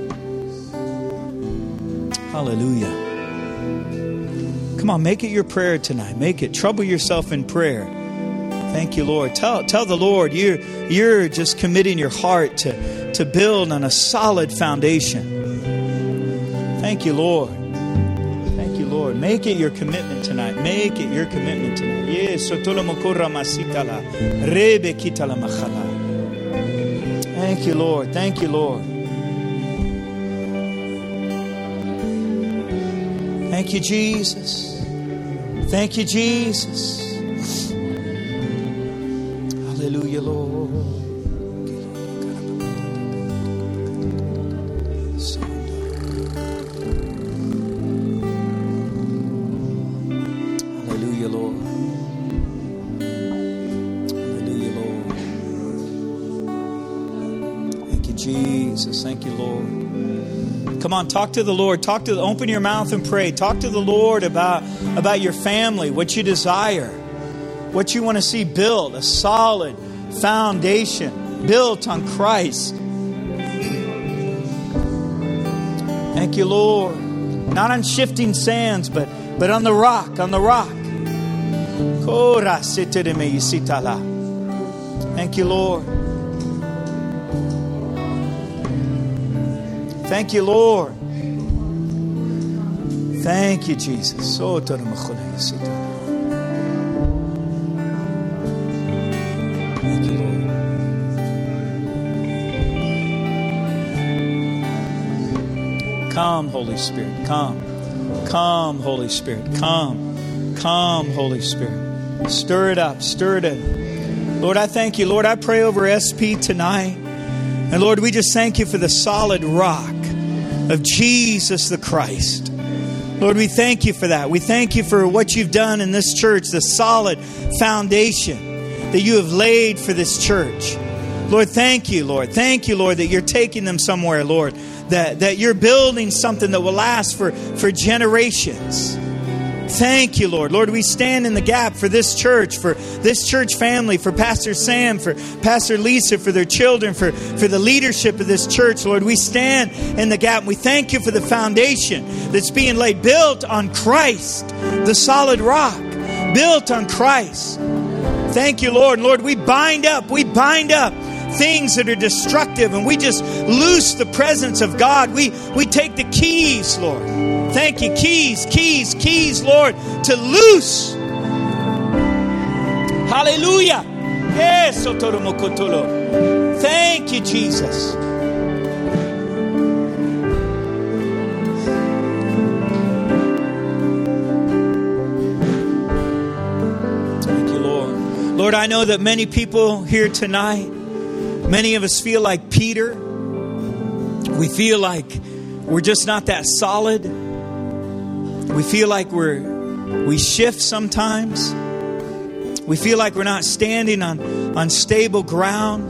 Hallelujah. Come on, make it your prayer tonight. Make it. Trouble yourself in prayer. Thank you, Lord. Tell the Lord you're just committing your heart to build on a solid foundation. Thank you, Lord. Thank you, Lord. Make it your commitment tonight. Make it your commitment tonight. Yes. Thank you, Lord. Thank you, Lord. Thank you, Jesus. Thank you, Jesus. Hallelujah, Lord. Hallelujah, Lord. Hallelujah, Lord. Thank you, Jesus. Thank you, Lord. Come on, talk to the Lord. Open your mouth and pray. Talk to the Lord about your family, what you desire, what you want to see built, a solid foundation built on Christ. Thank you, Lord. Not on shifting sands, but on the rock, on the rock. Thank you, Lord. Thank you, Lord. Thank you, Jesus. Thank you, Lord. Come, Holy Spirit. Come. Come, Holy Spirit. Come. Come, Holy Spirit. Stir it up. Stir it in. Lord, I thank you. Lord, I pray over SP tonight. And Lord, we just thank you for the solid rock of Jesus the Christ. Lord, we thank you for that. We thank you for what you've done in this church, the solid foundation that you have laid for this church. Lord, thank you, Lord. Thank you, Lord, that you're taking them somewhere, Lord, that you're building something that will last for generations. Thank you, Lord. Lord, we stand in the gap for this church family, for Pastor Sam, for Pastor Lisa, for their children, for the leadership of this church. Lord, we stand in the gap. And we thank you for the foundation that's being laid, built on Christ, the solid rock, built on Christ. Thank you, Lord. Lord, we bind up things that are destructive, and we just loose the presence of God. We take the keys, Lord. Thank you. Keys, Lord, to loose. Hallelujah. Yes. Thank you, Jesus. Thank you, Lord. Lord, I know that many people here tonight, many of us feel like Peter. We feel like we're just not that solid. We feel like we shift sometimes. We feel like we're not standing on stable ground.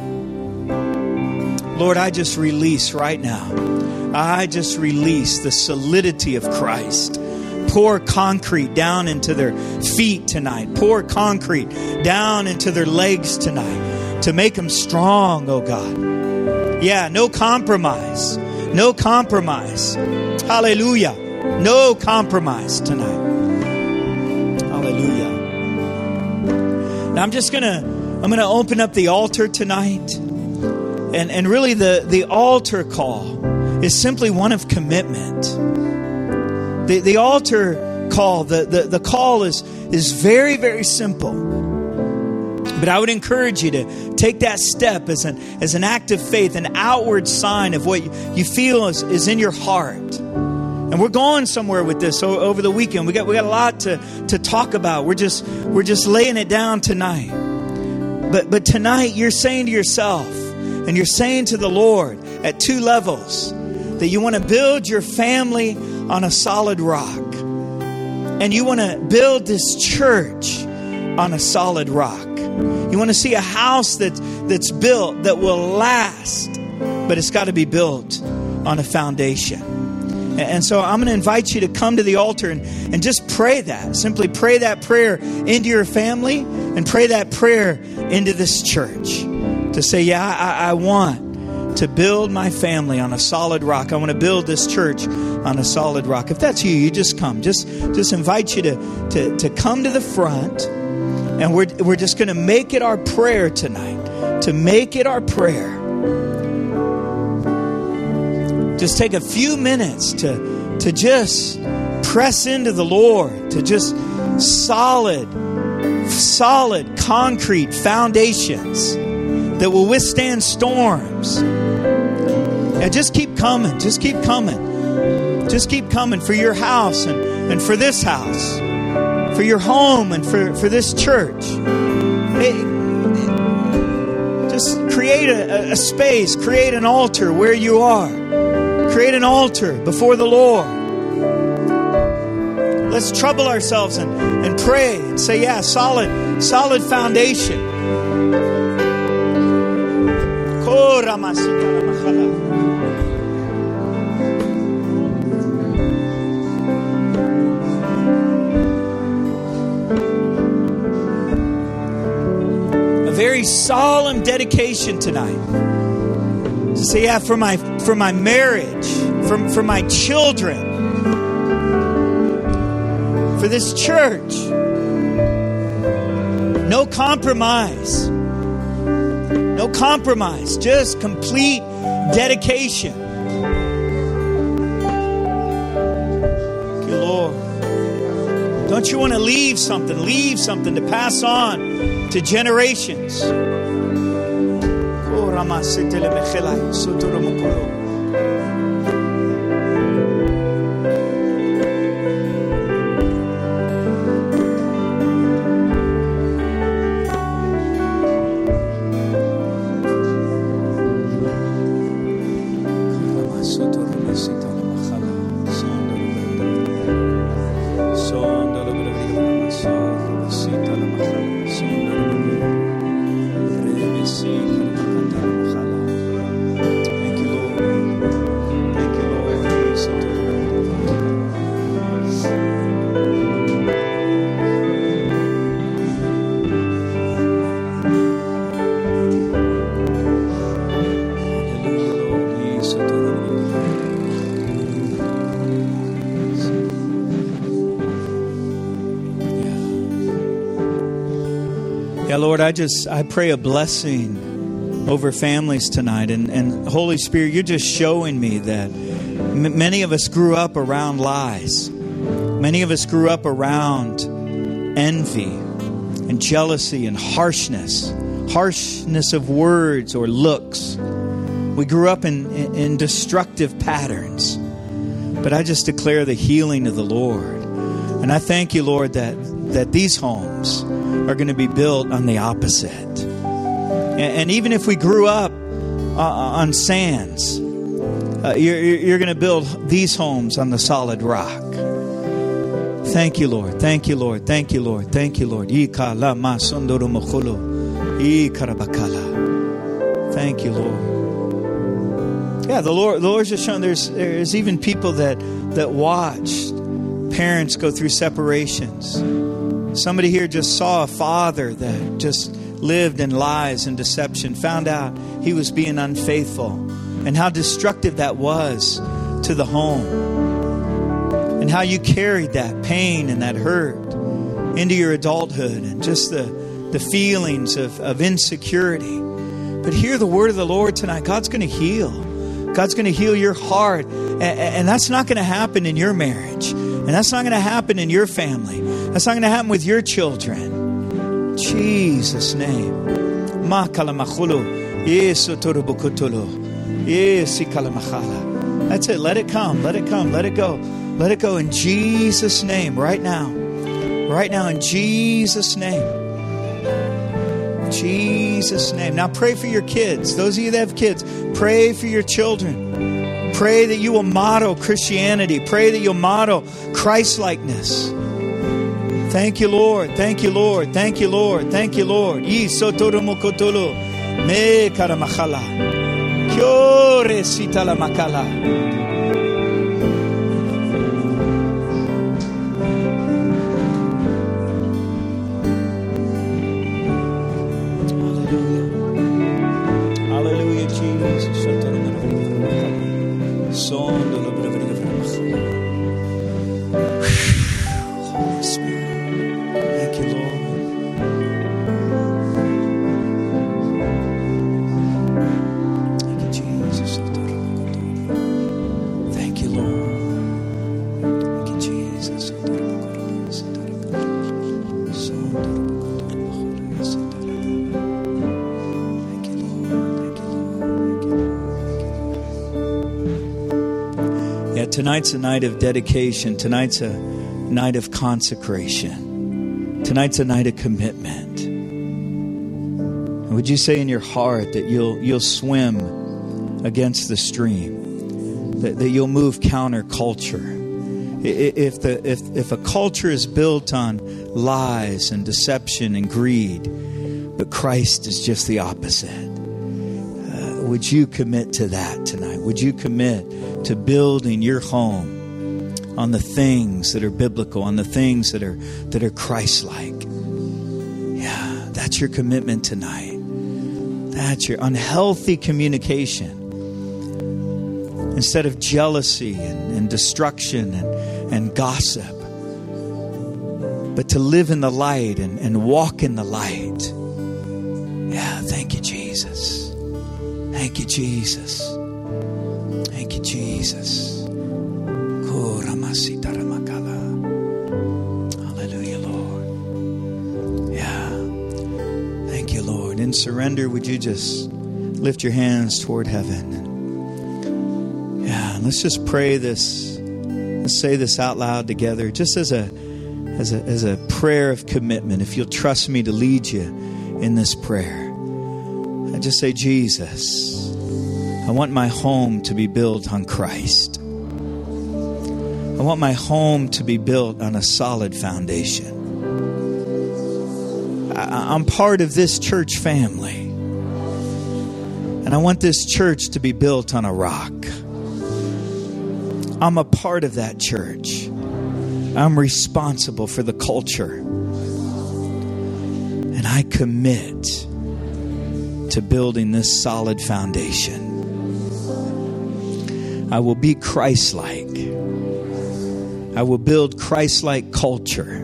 Lord, I just release right now. I just release the solidity of Christ. Pour concrete down into their feet tonight. Pour concrete down into their legs tonight to make them strong, oh God. Yeah, no compromise. No compromise. Hallelujah. No compromise tonight. Hallelujah. Now I'm gonna open up the altar tonight. And really the altar call is simply one of commitment. The altar call, the call is very, very simple. But I would encourage you to take that step as an act of faith, an outward sign of what you feel is in your heart. And we're going somewhere with this over the weekend. We got a lot to talk about. We're just laying it down tonight. But tonight you're saying to yourself, and you're saying to the Lord at two levels, that you want to build your family on a solid rock. And you want to build this church on a solid rock. You want to see a house that's built that will last. But but it's got to be built on a foundation. And so I'm going to invite you to come to the altar and just pray that. Simply pray that prayer into your family and pray that prayer into this church. To say, yeah, I want to build my family on a solid rock. I want to build this church on a solid rock. If that's you, you just come. Just invite you to come to the front. And we're just going to make it our prayer tonight. To make it our prayer. Just take a few minutes to just press into the Lord. To just solid, concrete foundations that will withstand storms. Yeah, just keep coming. Just keep coming. Just keep coming for your house and for this house. For your home and for this church. Just create a space. Create an altar where you are. Create an altar before the Lord. Let's trouble ourselves and pray and say, yeah, solid foundation. A very solemn dedication tonight. To say, yeah, for my marriage, for my children, for this church. No compromise. No compromise. Just complete dedication. Thank you, Lord. Don't you want to leave something to pass on to generations? Yeah, Lord, I pray a blessing over families tonight. And Holy Spirit, you're just showing me that many of us grew up around lies. Many of us grew up around envy and jealousy and harshness of words or looks. We grew up in destructive patterns. But I just declare the healing of the Lord. And I thank you, Lord, that these homes are going to be built on the opposite. And even if we grew up on sands, you're going to build these homes on the solid rock. Thank you, Lord. Thank you, Lord. Thank you, Lord. Thank you, Lord. Thank you, Lord. Yeah, the Lord's just showing there's even people that watched parents go through separations. Somebody here just saw a father that just lived in lies and deception, found out he was being unfaithful, and how destructive that was to the home, and how you carried that pain and that hurt into your adulthood, and just the feelings of insecurity. But hear the word of the Lord tonight. God's going to heal. God's going to heal your heart, and that's not going to happen in your marriage, and that's not going to happen in your family. That's not going to happen with your children. Jesus' name. That's it. Let it come. Let it come. Let it go. Let it go in Jesus' name right now. Right now in Jesus' name. Jesus' name. Now pray for your kids. Those of you that have kids, pray for your children. Pray that you will model Christianity. Pray that you'll model Christ-likeness. Thank you, Lord. Thank you, Lord. Thank you, Lord. Thank you, Lord. Kyore sitala makala. Hallelujah, Jesus. Holy Spirit. Thank you, Lord. Thank you, Jesus. Thank you, Lord. Thank you, Jesus. Tonight's a night of dedication. Tonight's a night of consecration. Tonight's a night of commitment. And would you say in your heart that you'll swim against the stream, that you'll move counterculture? If a culture is built on lies and deception and greed, but Christ is just the opposite, would you commit to that tonight? Would you commit to building your home on the things that are biblical, on the things that are Christ-like? Yeah, that's your commitment tonight. That's your unhealthy communication. Instead of jealousy and destruction and gossip, but to live in the light and walk in the light. Yeah, thank you, Jesus. Thank you, Jesus. Thank you, Jesus. Hallelujah, Lord. Yeah. Thank you, Lord. In surrender, would you just lift your hands toward heaven? Yeah. Let's just pray this. Let's say this out loud together, just as a prayer of commitment. If you'll trust me to lead you in this prayer, I just say, Jesus, I want my home to be built on Christ. I want my home to be built on a solid foundation. I'm part of this church family, and I want this church to be built on a rock. I'm a part of that church. I'm responsible for the culture, and I commit to building this solid foundation. I will be Christ-like. I will build Christ-like culture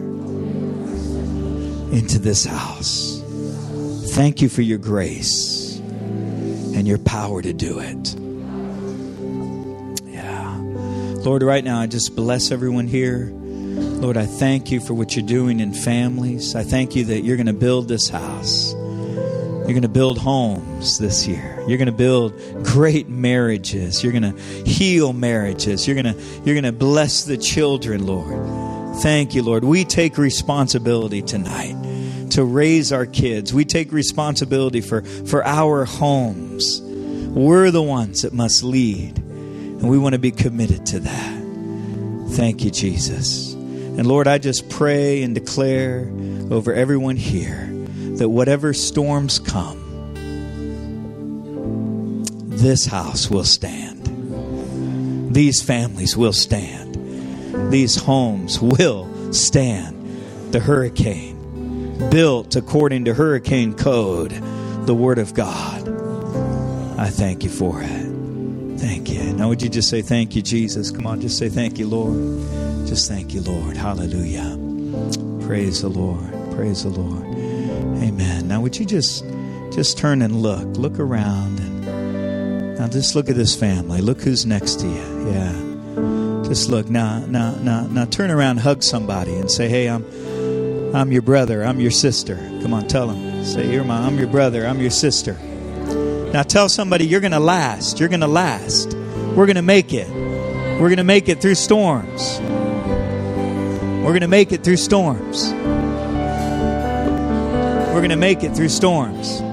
into this house. Thank you for your grace and your power to do it. Yeah. Lord, right now I just bless everyone here. Lord, I thank you for what you're doing in families. I thank you that you're going to build this house. You're going to build homes this year. You're going to build great marriages. You're going to heal marriages. You're going to bless the children, Lord. Thank you, Lord. We take responsibility tonight to raise our kids. We take responsibility for our homes. We're the ones that must lead, and we want to be committed to that. Thank you, Jesus. And Lord, I just pray and declare over everyone here that whatever storms come, this house will stand. These families will stand. These homes will stand the hurricane, built according to hurricane code, the Word of God. I thank you for it. Thank you. Now would you just say thank you, Jesus? Come on, just say thank you, Lord. Just thank you, Lord. Hallelujah. Praise the Lord. Praise the Lord. Amen. Now would you just turn and look around, and now just look at this family. Look who's next to you. Yeah. Just look. Now turn around, hug somebody and say, hey, I'm your brother, I'm your sister. Come on, tell them. Say, I'm your brother, I'm your sister. Now tell somebody you're going to last. You're going to last. We're going to make it. We're going to make it through storms. We're going to make it through storms. We're going to make it through storms.